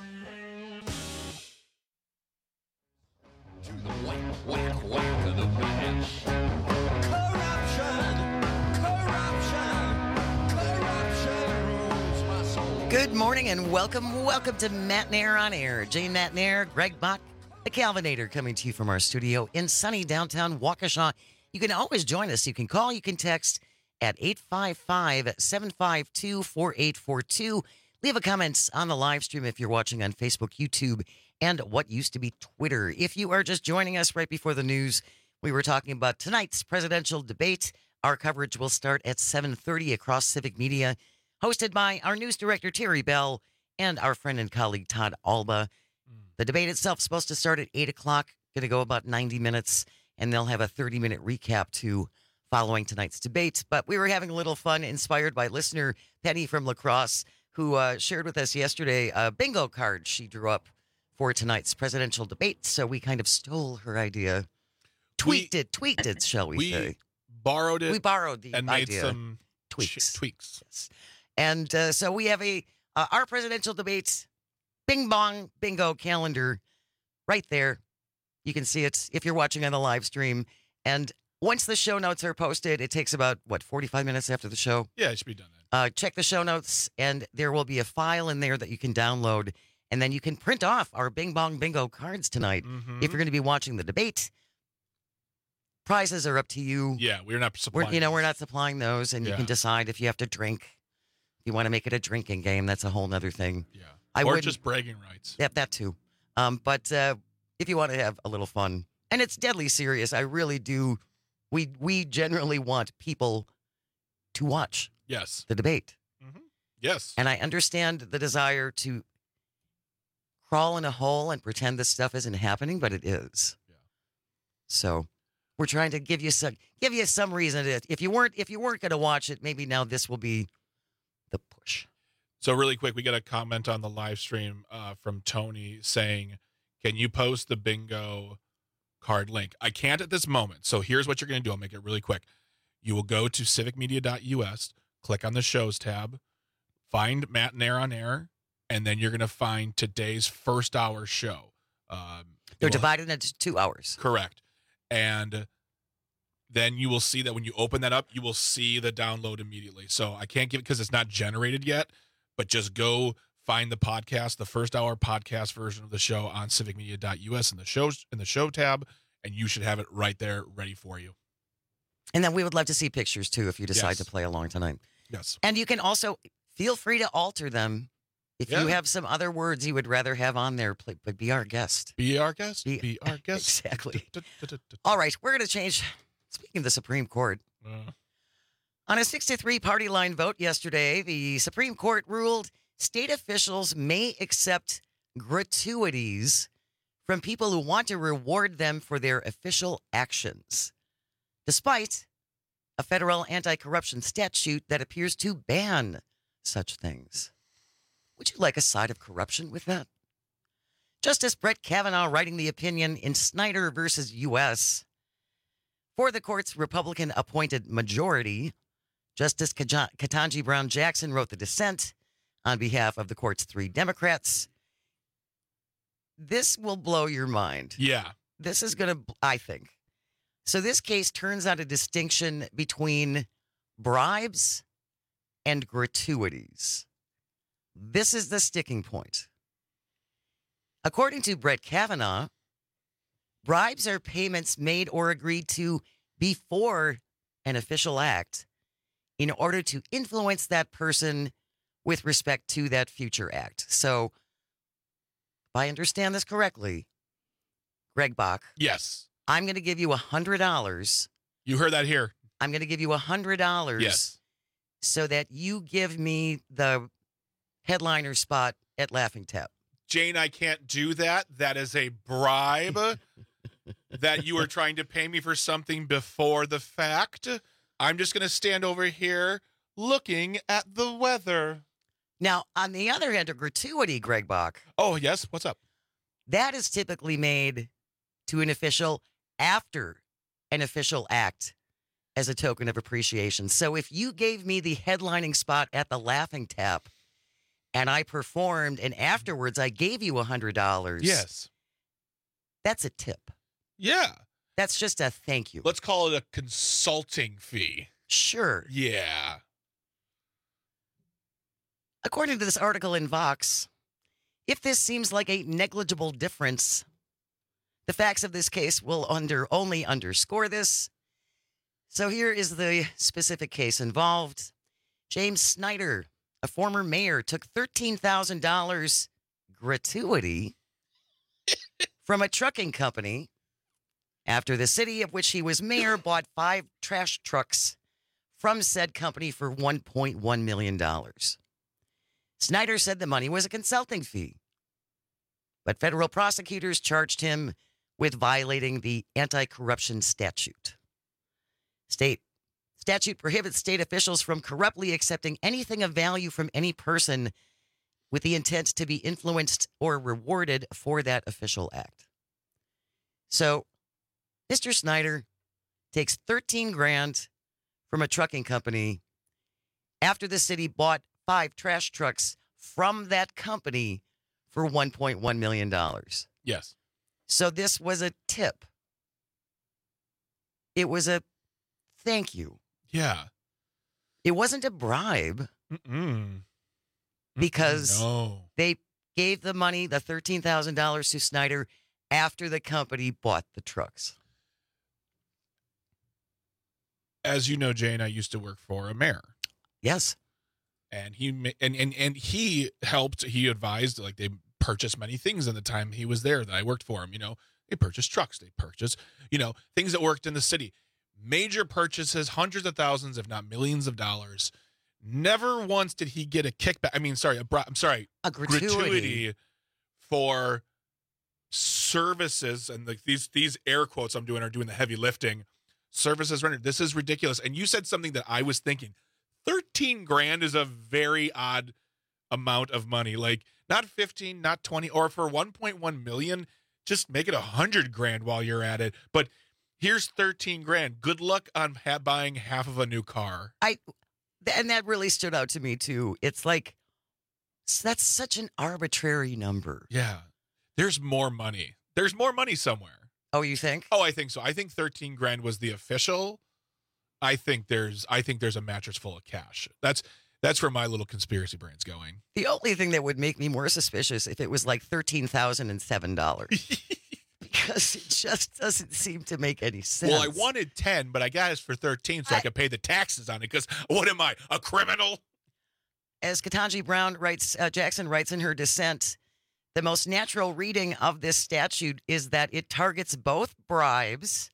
To the whack, whack, whack of the match. Corruption, corruption, corruption rules my soul. Good morning and welcome, welcome to Matt Nair on Air. Jane Matt Nair, Greg Bach, the Calvinator, coming to you from our studio in sunny downtown Waukesha. You can always join us. You can call, you can text, at eight five five, seven five two, four eight four two. Leave a comment on the live stream if you're watching on Facebook, YouTube, and what used to be Twitter. If you are just joining us right before the news, we were talking about tonight's presidential debate. Our coverage will start at seven thirty across Civic Media, hosted by our news director, Terry Bell, and our friend and colleague, Todd Alba. The debate itself is supposed to start at eight o'clock, going to go about ninety minutes, and they'll have a thirty-minute recap, too, following tonight's debate. But we were having a little fun, inspired by listener Penny from La Crosse, who uh, shared with us yesterday a bingo card she drew up for tonight's presidential debate. So we kind of stole her idea, tweaked we, it, tweaked it, shall we, we say. borrowed it. We borrowed the and idea. made some tweaks. tweaks. Yes. And uh, so we have a uh, our presidential debates bing bong bingo calendar right there. You can see it if you're watching on the live stream. And once the show notes are posted, it takes about, what, forty-five minutes after the show? Yeah, it should be done then. Uh, check the show notes, and there will be a file in there that you can download, and then you can print off our Bing Bong Bingo cards tonight Mm-hmm. if you're going to be watching the debate. Prizes are up to you. Yeah, we're not We're, supplying. you know, we're not supplying those, and you Yeah. can decide if you have to drink. If you want to make it a drinking game, that's a whole other thing. Yeah. I or wouldn't- just bragging rights. Yep, that too. Um, but uh, if you want to have a little fun, and it's deadly serious, I really do. We we generally want people to watch Yes. the debate. Yes. And I understand the desire to crawl in a hole and pretend this stuff isn't happening, but it is. Yeah. So we're trying to give you some give you some reason to, if you weren't if you weren't going to watch it, maybe now this will be the push. So really quick, we got a comment on the live stream uh, from Tony saying, "Can you post the bingo card link?" I can't at this moment. So here's what you're going to do. I'll make it really quick. You will go to civic media dot U S, click on the shows tab, find Matt and Air on Air, and then you're going to find today's first hour show. Um, They're will- divided into two hours. Correct. And then you will see that when you open that up, you will see the download immediately. So I can't give it because it's not generated yet, but just go find the podcast, the first hour podcast version of the show on civic media dot U S in the shows in the show tab, and you should have it right there ready for you. And then we would love to see pictures too if you decide Yes. to play along tonight. Yes. And you can also feel free to alter them. If Yeah. you have some other words you would rather have on there, pl- but be our guest. Be our guest. Be, Be our guest. Exactly. All right, we're going to change. Speaking of the Supreme Court, Uh, on a six to three party line vote yesterday, the Supreme Court ruled state officials may accept gratuities from people who want to reward them for their official actions, despite a federal anti-corruption statute that appears to ban such things. Would you like a side of corruption with that? Justice Brett Kavanaugh writing the opinion in Snyder versus U S For the court's Republican-appointed majority, Justice Kaj- Ketanji Brown Jackson wrote the dissent on behalf of the court's three Democrats. This will blow your mind. yeah. This is going to, I think. So this case turns out a distinction between bribes and gratuities. This is the sticking point. According to Brett Kavanaugh, bribes are payments made or agreed to before an official act in order to influence that person with respect to that future act. So, if I understand this correctly, Greg Bach, Yes. I'm going to give you one hundred dollars. You heard that here. I'm going to give you one hundred dollars Yes. so that you give me the headliner spot at Laughing Tap. Jane, I can't do that. That is a bribe that you are trying to pay me for something before the fact. I'm just going to stand over here looking at the weather. Now, on the other hand, a gratuity, Greg Bach, Oh, yes. What's up? that is typically made to an official after an official act as a token of appreciation. So if you gave me the headlining spot at the Laughing Tap and I performed and afterwards I gave you one hundred dollars, Yes. that's a tip. Yeah. That's just a thank you. Let's call it a consulting fee. Sure. Yeah. According to this article in Vox, if this seems like a negligible difference, the facts of this case will under only underscore this. So here is the specific case involved. James Snyder, a former mayor, took thirteen thousand dollars gratuity from a trucking company after the city of which he was mayor bought five trash trucks from said company for one point one million dollars. Snyder said the money was a consulting fee, but federal prosecutors charged him with violating the anti-corruption statute. State statute prohibits state officials from corruptly accepting anything of value from any person with the intent to be influenced or rewarded for that official act. So, Mister Snyder takes thirteen grand from a trucking company after the city bought five trash trucks from that company for one point one million dollars. Yes. So this was a tip. It was a thank you. Yeah. It wasn't a bribe. Mm-mm. Because no. they gave the money, the thirteen thousand dollars to Snyder after the company bought the trucks. As you know, Jane, I used to work for a mayor. Yes. And he and, and and he helped, he advised, like they purchased many things in the time he was there that I worked for him. You know, they purchased trucks, they purchased, you know, things that worked in the city. Major purchases, hundreds of thousands, if not millions of dollars. Never once did he get a kickback. I mean, sorry, a bri- I'm sorry, a gratuity. gratuity for services, and like these these air quotes I'm doing are doing the heavy lifting. Services rendered. This is ridiculous. And you said something that I was thinking. thirteen grand is a very odd amount of money. Like not fifteen, not twenty, or for one point one million, just make it a hundred grand while you're at it. But here's thirteen grand. Good luck on ha- buying half of a new car. I, and that really stood out to me too. It's like, that's such an arbitrary number. Yeah. There's more money. There's more money somewhere. Oh, you think? Oh, I think so. I think thirteen grand was the official. I think there's I think there's a mattress full of cash. That's that's where my little conspiracy brain's going. The only thing that would make me more suspicious if it was like thirteen thousand seven dollars. Because it just doesn't seem to make any sense. Well, I wanted ten, but I got it for thirteen so I, I could pay the taxes on it because what am I, a criminal? As Ketanji Brown writes, uh, Jackson writes in her dissent, the most natural reading of this statute is that it targets both bribes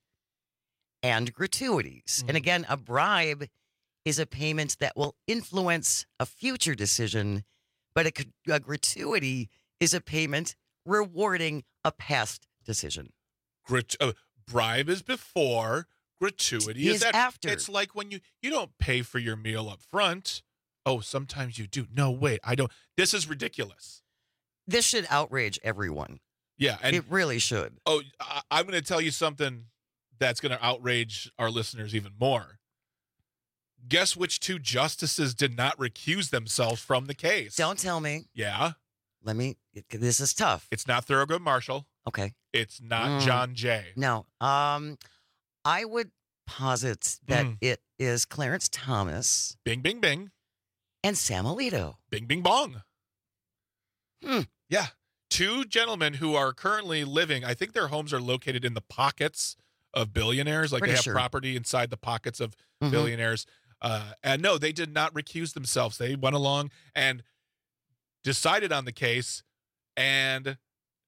and gratuities. Mm-hmm. And again, a bribe is a payment that will influence a future decision, but a, a gratuity is a payment rewarding a past decision. Grat- uh, bribe is before, gratuity is, is at, after. It's like when you, you don't pay for your meal up front. Oh, sometimes you do. No, wait, I don't. This is ridiculous. This should outrage everyone. Yeah. And, it really should. Oh, I, I'm going to tell you something that's going to outrage our listeners even more. Guess which two justices did not recuse themselves from the case? Don't tell me. Yeah. Let me, it, this is tough. It's not Thurgood Marshall. Okay. It's not mm. John Jay. No. Um, I would posit that Mm. it is Clarence Thomas. Bing, bing, bing. And Sam Alito. Bing, bing, bong. Hmm. Yeah. Two gentlemen who are currently living, I think their homes are located in the pockets of billionaires. Like Pretty they have sure. property inside the pockets of Mhm. billionaires. Uh, and no, they did not recuse themselves. They went along and decided on the case and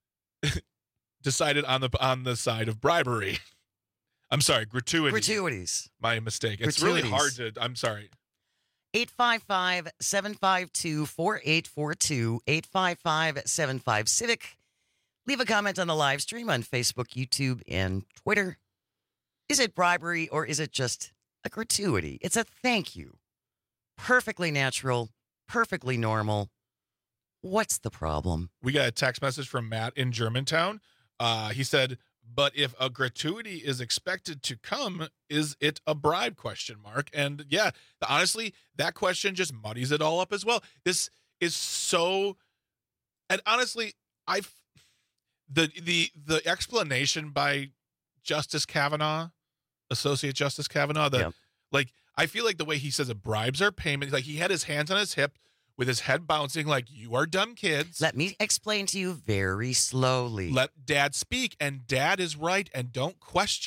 decided on the on the side of bribery. I'm sorry, gratuity. Gratuities. My mistake. It's Gratuities. really hard to, I'm sorry. eight five five, seven five two, four eight four two, eight five five, seven five Civic. Leave a comment on the live stream on Facebook, YouTube, and Twitter. Is it bribery or is it just a gratuity? It's a thank you. Perfectly natural, perfectly normal. What's the problem? We got a text message from Matt in Germantown. Uh, he said, but if a gratuity is expected to come, is it a bribe, question mark? And yeah, honestly, that question just muddies it all up as well. This is so, and honestly, I've, the, the, the explanation by Justice Kavanaugh, Associate Justice Kavanaugh, that Yep. like, I feel like the way he says that bribes are payments, like he had his hands on his hip with his head bouncing like, you are dumb kids. Let me explain to you very slowly. Let dad speak, and dad is right, and don't question.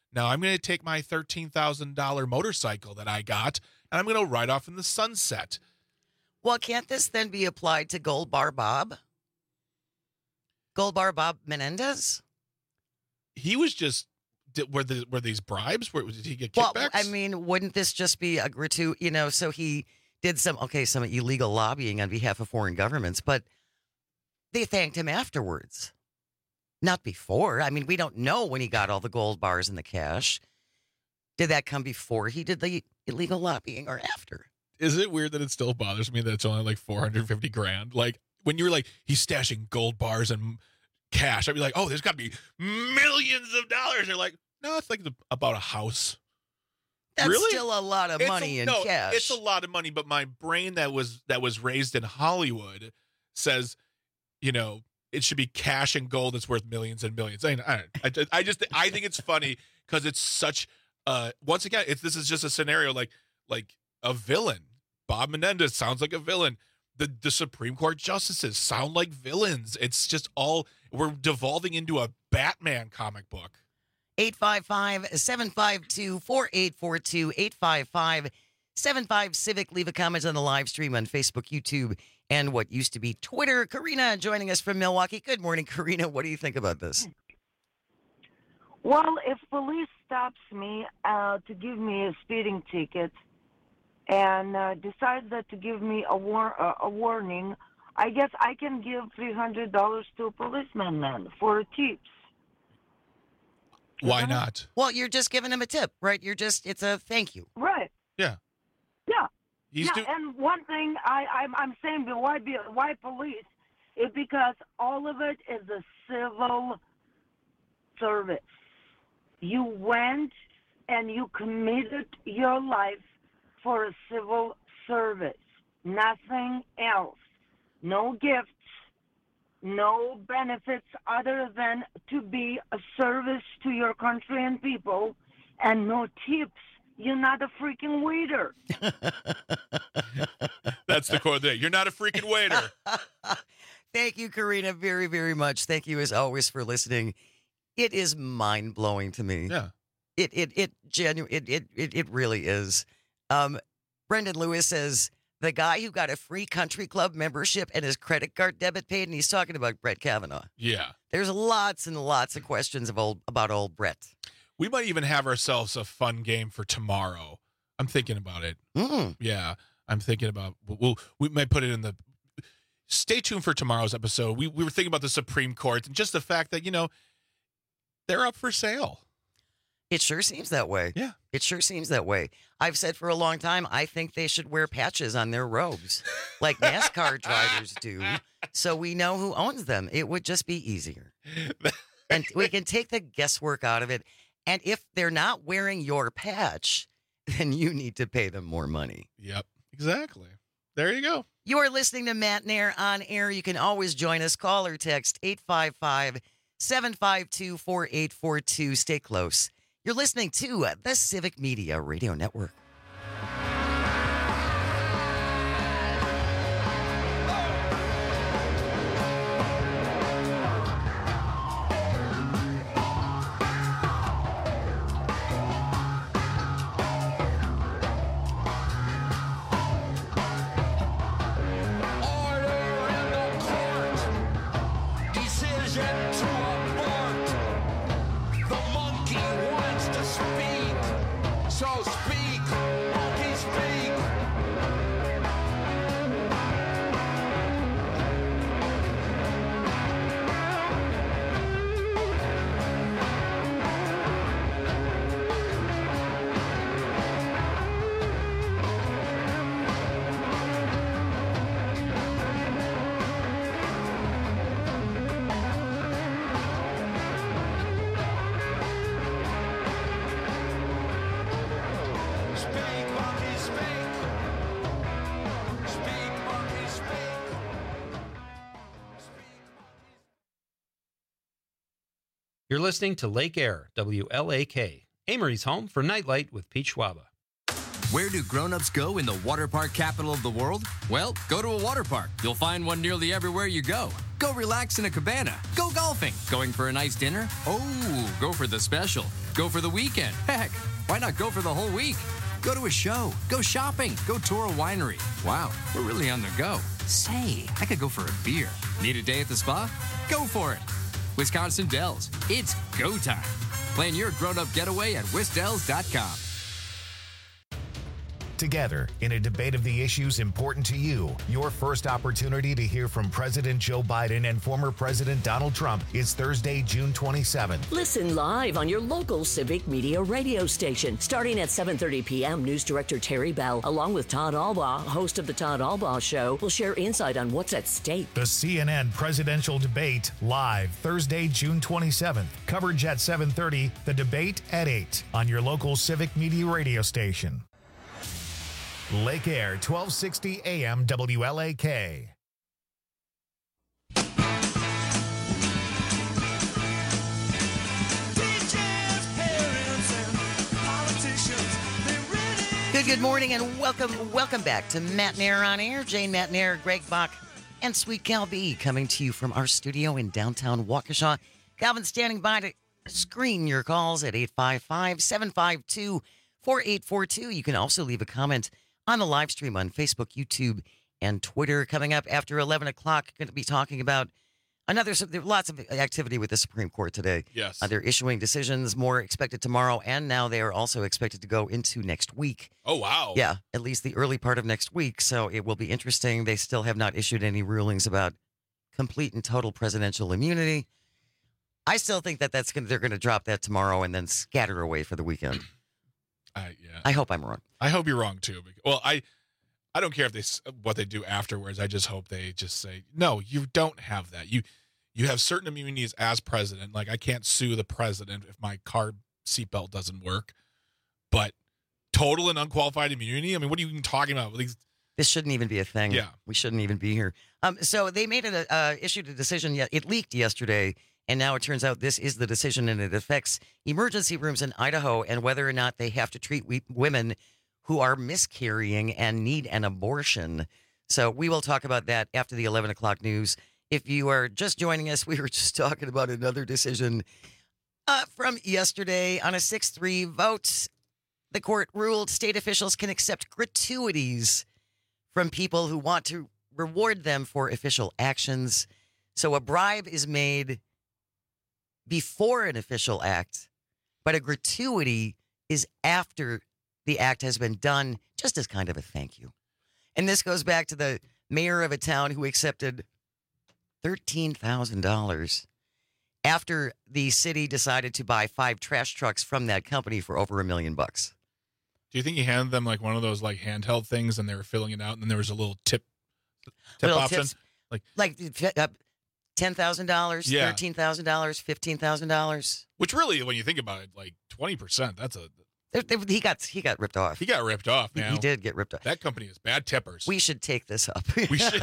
Now I'm going to take my thirteen thousand dollars motorcycle that I got, and I'm going to ride off in the sunset. Well, can't this then be applied to Gold Bar Bob? Gold Bar Bob Menendez? He was just, did, were, the, were these bribes? Were, did he get kickbacks? Well, I mean, wouldn't this just be a gratu, you know, so he did some, okay, some illegal lobbying on behalf of foreign governments, but they thanked him afterwards. Not before. I mean, we don't know when he got all the gold bars and the cash. Did that come before he did the illegal lobbying or after? Is it weird that it still bothers me that it's only like four hundred fifty grand? Like, when you were like, he's stashing gold bars and cash, I'd be like, oh, there's got to be millions of dollars. They're like, no, it's like about a house. That's really? still a lot of It's money a, in no, cash. It's a lot of money, but my brain that was that was raised in Hollywood says, you know, it should be cash and gold that's worth millions and millions. I, I, I, I just I think it's funny because it's such. Uh, once again, it's this is just a scenario like like a villain. Bob Menendez sounds like a villain. The the Supreme Court justices sound like villains. It's just all we're devolving into a Batman comic book. eight five five, seven five two, four eight four two, eight five five, seven five Civic. Leave a comment on the live stream on Facebook, YouTube, and what used to be Twitter. Karina joining us from Milwaukee. Good morning, Karina. What do you think about this? Well, if police stops me uh, to give me a speeding ticket and uh, decides that to give me a, war- uh, a warning, I guess I can give three hundred dollars to a policeman then for tips. Why not? Well, you're just giving him a tip, right? You're just, it's a thank you. Right. Yeah. Yeah. He's yeah, do- and one thing I, I'm, I'm saying, but why, be, why police? Is because all of it is a civil service. You went and you committed your life for a civil service. Nothing else. No gifts, no benefits other than to be a service to your country and people, and no tips. You're not a freaking waiter. That's the core thing. You're not a freaking waiter. Thank you, Karina, very, very much. Thank you, as always, for listening. It is mind-blowing to me. Yeah. It it it genu- it, it it it really is. Um, Brendan Lewis says the guy who got a free country club membership and his credit card debit paid, and he's talking about Brett Kavanaugh. Yeah. There's lots and lots of questions of old about old Brett. We might even have ourselves a fun game for tomorrow. I'm thinking about it. Mm. Yeah, I'm thinking about. We'll we might put it in the. Stay tuned for tomorrow's episode. We we were thinking about the Supreme Court and just the fact that, you know, they're up for sale. It sure seems that way. Yeah. It sure seems that way. I've said for a long time, I think they should wear patches on their robes like NASCAR drivers do, so we know who owns them. It would just be easier. And we can take the guesswork out of it. And if they're not wearing your patch, then you need to pay them more money. Yep, exactly. There you go. You are listening to Matt Nair on air. You can always join us. Call or text eight five five, seven five two, four eight four two. Stay close. You're listening to the Civic Media Radio Network. You're listening to Lake Air, W L A K, Amory's home for Nightlight with Pete Schwaba. Where do grown-ups go in the water park capital of the world? Well, go to a water park. You'll find one nearly everywhere you go. Go relax in a cabana. Go golfing. Going for a nice dinner? Oh, go for the special. Go for the weekend. Heck, why not go for the whole week? Go to a show. Go shopping. Go tour a winery. Wow, we're really on the go. Say, I could go for a beer. Need a day at the spa? Go for it. Wisconsin Dells. It's go time. Plan your grown-up getaway at wisdells dot com. Together, in a debate of the issues important to you, your first opportunity to hear from President Joe Biden and former President Donald Trump is Thursday, June twenty-seventh. Listen live on your local Civic Media radio station. Starting at seven thirty p.m., News Director Terry Bell, along with Todd Albaugh, host of The Todd Albaugh Show, will share insight on what's at stake. The C N N presidential debate, live Thursday, June twenty-seventh. Coverage at seven thirty, the debate at eight on your local Civic Media radio station. Lake Air, twelve sixty A M W L A K. Good, good morning, and welcome, welcome back to Matt Nair on Air. Jane Matt Nair, Greg Bach, and Sweet Cal B coming to you from our studio in downtown Waukesha. Calvin standing by to screen your calls at eight five five, seven five two, four eight four two. You can also leave a comment on the live stream on Facebook, YouTube, and Twitter. Coming up after eleven o'clock, going to be talking about another, there are lots of activity with the Supreme Court today. Yes. Uh, they're issuing decisions, more expected tomorrow, and now they are also expected to go into next week. Oh, wow. Yeah, at least the early part of next week. So it will be interesting. They still have not issued any rulings about complete and total presidential immunity. I still think that that's gonna, they're going to drop that tomorrow and then scatter away for the weekend. I, yeah. I hope I'm wrong. I hope you're wrong too. Well, I, I don't care if they what they do afterwards. I just hope they just say no. You don't have that. You, you have certain immunities as president. Like I can't sue the president if my car seatbelt doesn't work. But total and unqualified immunity. I mean, what are you even talking about? These, This shouldn't even be a thing. Yeah, we shouldn't even be here. Um, so they made a uh, issued a decision. Yet it leaked yesterday. And now it turns out this is the decision, and it affects emergency rooms in Idaho and whether or not they have to treat we- women who are miscarrying and need an abortion. So we will talk about that after the eleven o'clock news. If you are just joining us, we were just talking about another decision uh, from yesterday on a six three vote. The court ruled state officials can accept gratuities from people who want to reward them for official actions. So a bribe is made before an official act, but a gratuity is after the act has been done, just as kind of a thank you. And this goes back to the mayor of a town who accepted thirteen thousand dollars after the city decided to buy five trash trucks from that company for over a million bucks. do you think he handed them like one of those like handheld things and they were filling it out and then there was a little tip tip Little option? tips. Like Like uh, ten thousand dollars, Yeah. thirteen thousand dollars, fifteen thousand dollars. which really, when you think about it, like twenty percent, that's a He got he got ripped off. he got ripped off, He- man. He did get ripped off. That company is bad tippers. We should take this up. We should.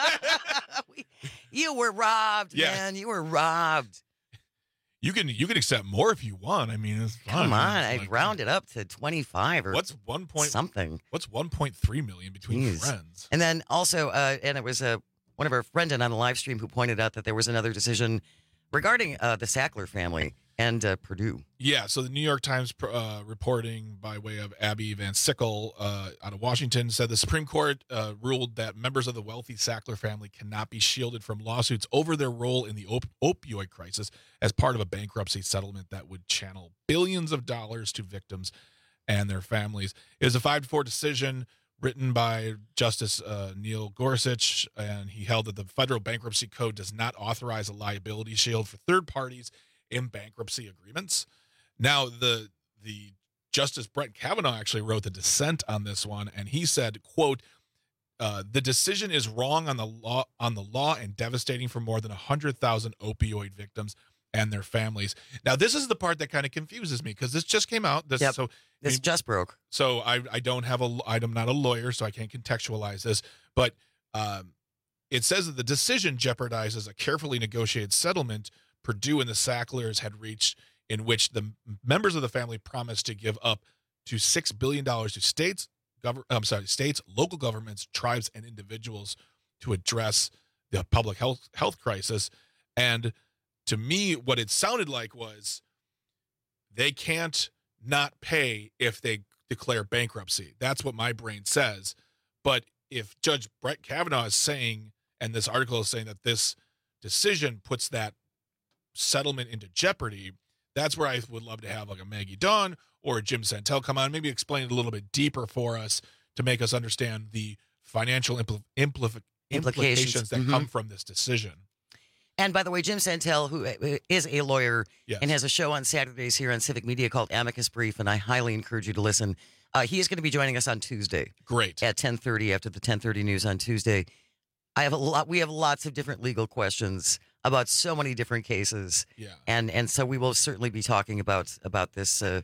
We- you were robbed, Yeah. man. You were robbed. You can you can accept more if you want. I mean, it's fine. Come on, It's I'd like, round it up to twenty-five or what's one point something. What's one point three million between Jeez. friends? And then also, uh, and it was uh, one of our friends on the live stream who pointed out that there was another decision regarding uh, the Sackler family and uh, Purdue. Yeah, so the New York Times uh, reporting by way of Abby Van Sickle uh, out of Washington said the Supreme Court uh, ruled that members of the wealthy Sackler family cannot be shielded from lawsuits over their role in the op- opioid crisis as part of a bankruptcy settlement that would channel billions of dollars to victims and their families. It was a five to four decision written by Justice uh, Neil Gorsuch, and he held that the federal bankruptcy code does not authorize a liability shield for third parties in bankruptcy agreements. Now, the the Justice Brett Kavanaugh actually wrote the dissent on this one, and he said, "quote uh, The decision is wrong on the law on the law and devastating for more than a hundred thousand opioid victims and their families." Now, this is the part that kind of confuses me because this just came out. This Yep. so This I mean, just broke. so I I don't have a I'm not a lawyer, so I can't contextualize this, but um, it says that the decision jeopardizes a carefully negotiated settlement Purdue and the Sacklers had reached, in which the members of the family promised to give up to six billion dollars to states, gov- I'm sorry, states, local governments, tribes, and individuals to address the public health health crisis. And to me, what it sounded like was they can't not pay if they declare bankruptcy. That's what my brain says. But if Judge Brett Kavanaugh is saying, and this article is saying that this decision puts that settlement into jeopardy, that's where I would love to have like a Maggie Dawn or a Jim Santel come on, maybe explain it a little bit deeper for us to make us understand the financial impl- impl- implications, implications that mm-hmm. come from this decision. And by the way, Jim Santel, who is a lawyer yes. and has a show on Saturdays here on Civic Media called Amicus Brief, and I highly encourage you to listen. Uh, he is going to be joining us on Tuesday. Great. At ten thirty after the ten thirty news on Tuesday. I have a lot. We have lots of different legal questions about so many different cases. Yeah. And and so we will certainly be talking about about this uh,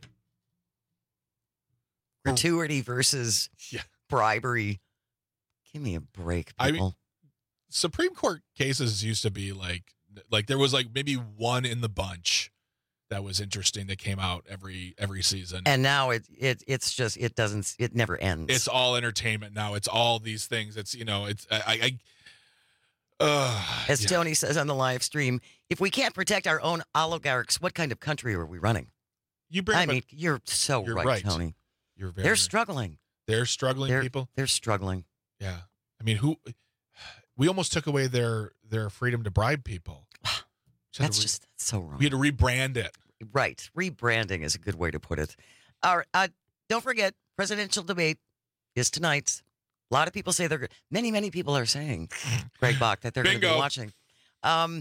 gratuity versus yeah. bribery. Give me a break, people. I mean, Supreme Court cases used to be like, like there was like maybe one in the bunch that was interesting that came out every every season. And now it it it's just it doesn't it never ends. It's all entertainment now. It's all these things. It's you know it's I. I uh, As yeah. Tony says on the live stream, if we can't protect our own oligarchs, what kind of country are we running? You bring. I mean, a, you're so you're right, right, Tony. You're very. They're struggling. They're struggling, they're, people. They're struggling. Yeah, I mean, who? We almost took away their their freedom to bribe people. That's re- just that's so wrong. We had to rebrand it. Right, rebranding is a good way to put it. All right, uh, don't forget, presidential debate is tonight. A lot of people say they're. Many, many people are saying, Greg Bach, that they're going to be watching. Um,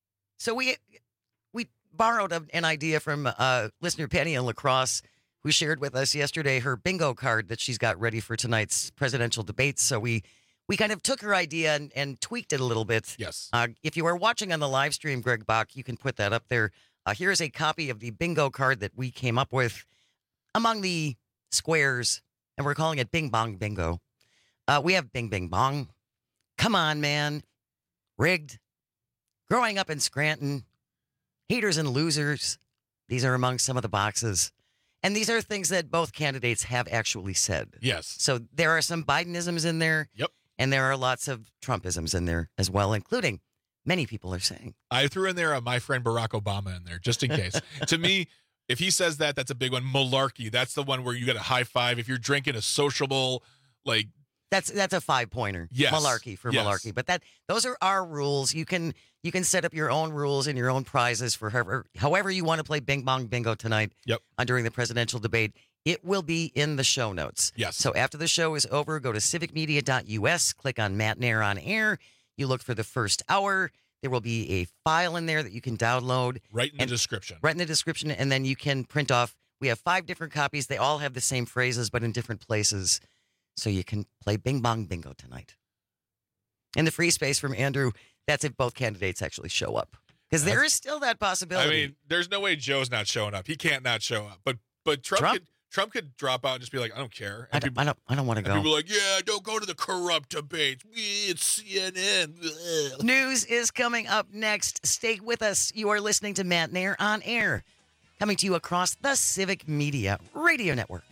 so we we borrowed a, an idea from uh, listener Penny in La Crosse, who shared with us yesterday her bingo card that she's got ready for tonight's presidential debate. So we we kind of took her idea and, and tweaked it a little bit. Yes. Uh, if you are watching on the live stream, Greg Bach, you can put that up there. Uh, here is a copy of the bingo card that we came up with among the squares, and we're calling it Bing Bong Bingo. Uh, we have Bing Bing Bong, Come On Man, Rigged, Growing Up in Scranton, Haters and Losers. These are among some of the boxes. And these are things that both candidates have actually said. Yes. So there are some Bidenisms in there. Yep. And there are lots of Trumpisms in there as well, including many people are saying. I threw in there a my friend Barack Obama in there just in case. To me, if he says that, that's a big one. Malarkey, that's the one where you get a high five. If you're drinking a sociable, like. That's that's a five pointer. Yes. Malarkey for yes. malarkey. But that those are our rules. You can you can set up your own rules and your own prizes for however, however you want to play Bing Bong Bingo tonight. Yep. Uh, during the presidential debate. It will be in the show notes. Yes. So after the show is over, go to civic media dot U S, click on Matt Nair on Air. You look for the first hour. There will be a file in there that you can download. Right in the description. Right in the description, and then you can print off. We have five different copies. They all have the same phrases, but in different places. So you can play Bing Bong Bingo tonight. In the free space from Andrew, that's if both candidates actually show up. Because there is still that possibility. I mean, there's no way Joe's not showing up. He can't not show up. But but Trump, Trump? could Trump could drop out and just be like, I don't care. I And don't, people, I don't, I don't want to go. and people are like, yeah, don't go to the corrupt debates. It's C N N. Ugh. News is coming up next. Stay with us. You are listening to Matt Nair on Air, coming to you across the Civic Media Radio Network.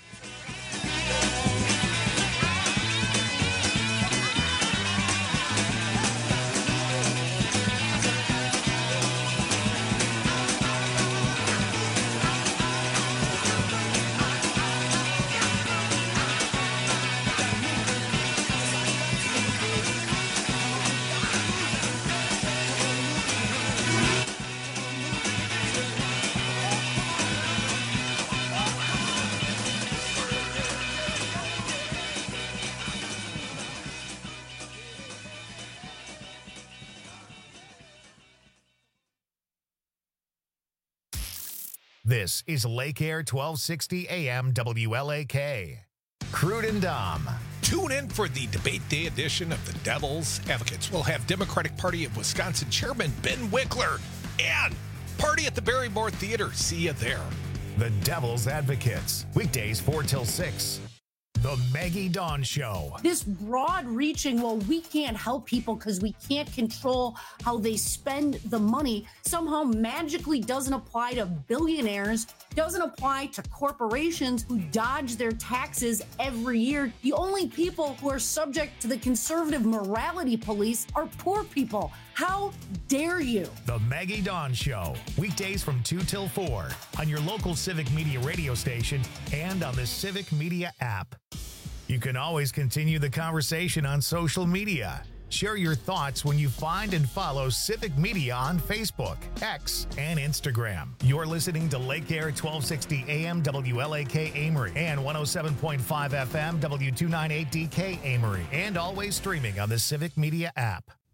This is Lake Air twelve sixty A M W L A K. Crude and Dom. Tune in for the debate day edition of the Devil's Advocates. We'll have Democratic Party of Wisconsin Chairman Ben Winkler and Party at the Barrymore Theater. See you there. The Devil's Advocates. Weekdays four till six. The Maggie Dawn Show. This broad-reaching, well, we can't help people because we can't control how they spend the money, somehow magically doesn't apply to billionaires, doesn't apply to corporations who dodge their taxes every year. The only people who are subject to the conservative morality police are poor people. How dare you? The Maggie Dawn Show, weekdays from two till four on your local Civic Media radio station and on the Civic Media app. You can always continue the conversation on social media. Share your thoughts when you find and follow Civic Media on Facebook, X, and Instagram. You're listening to Lake Air twelve sixty A M W L A K Amory and one oh seven point five F M W two ninety-eight D K Amory, and always streaming on the Civic Media app.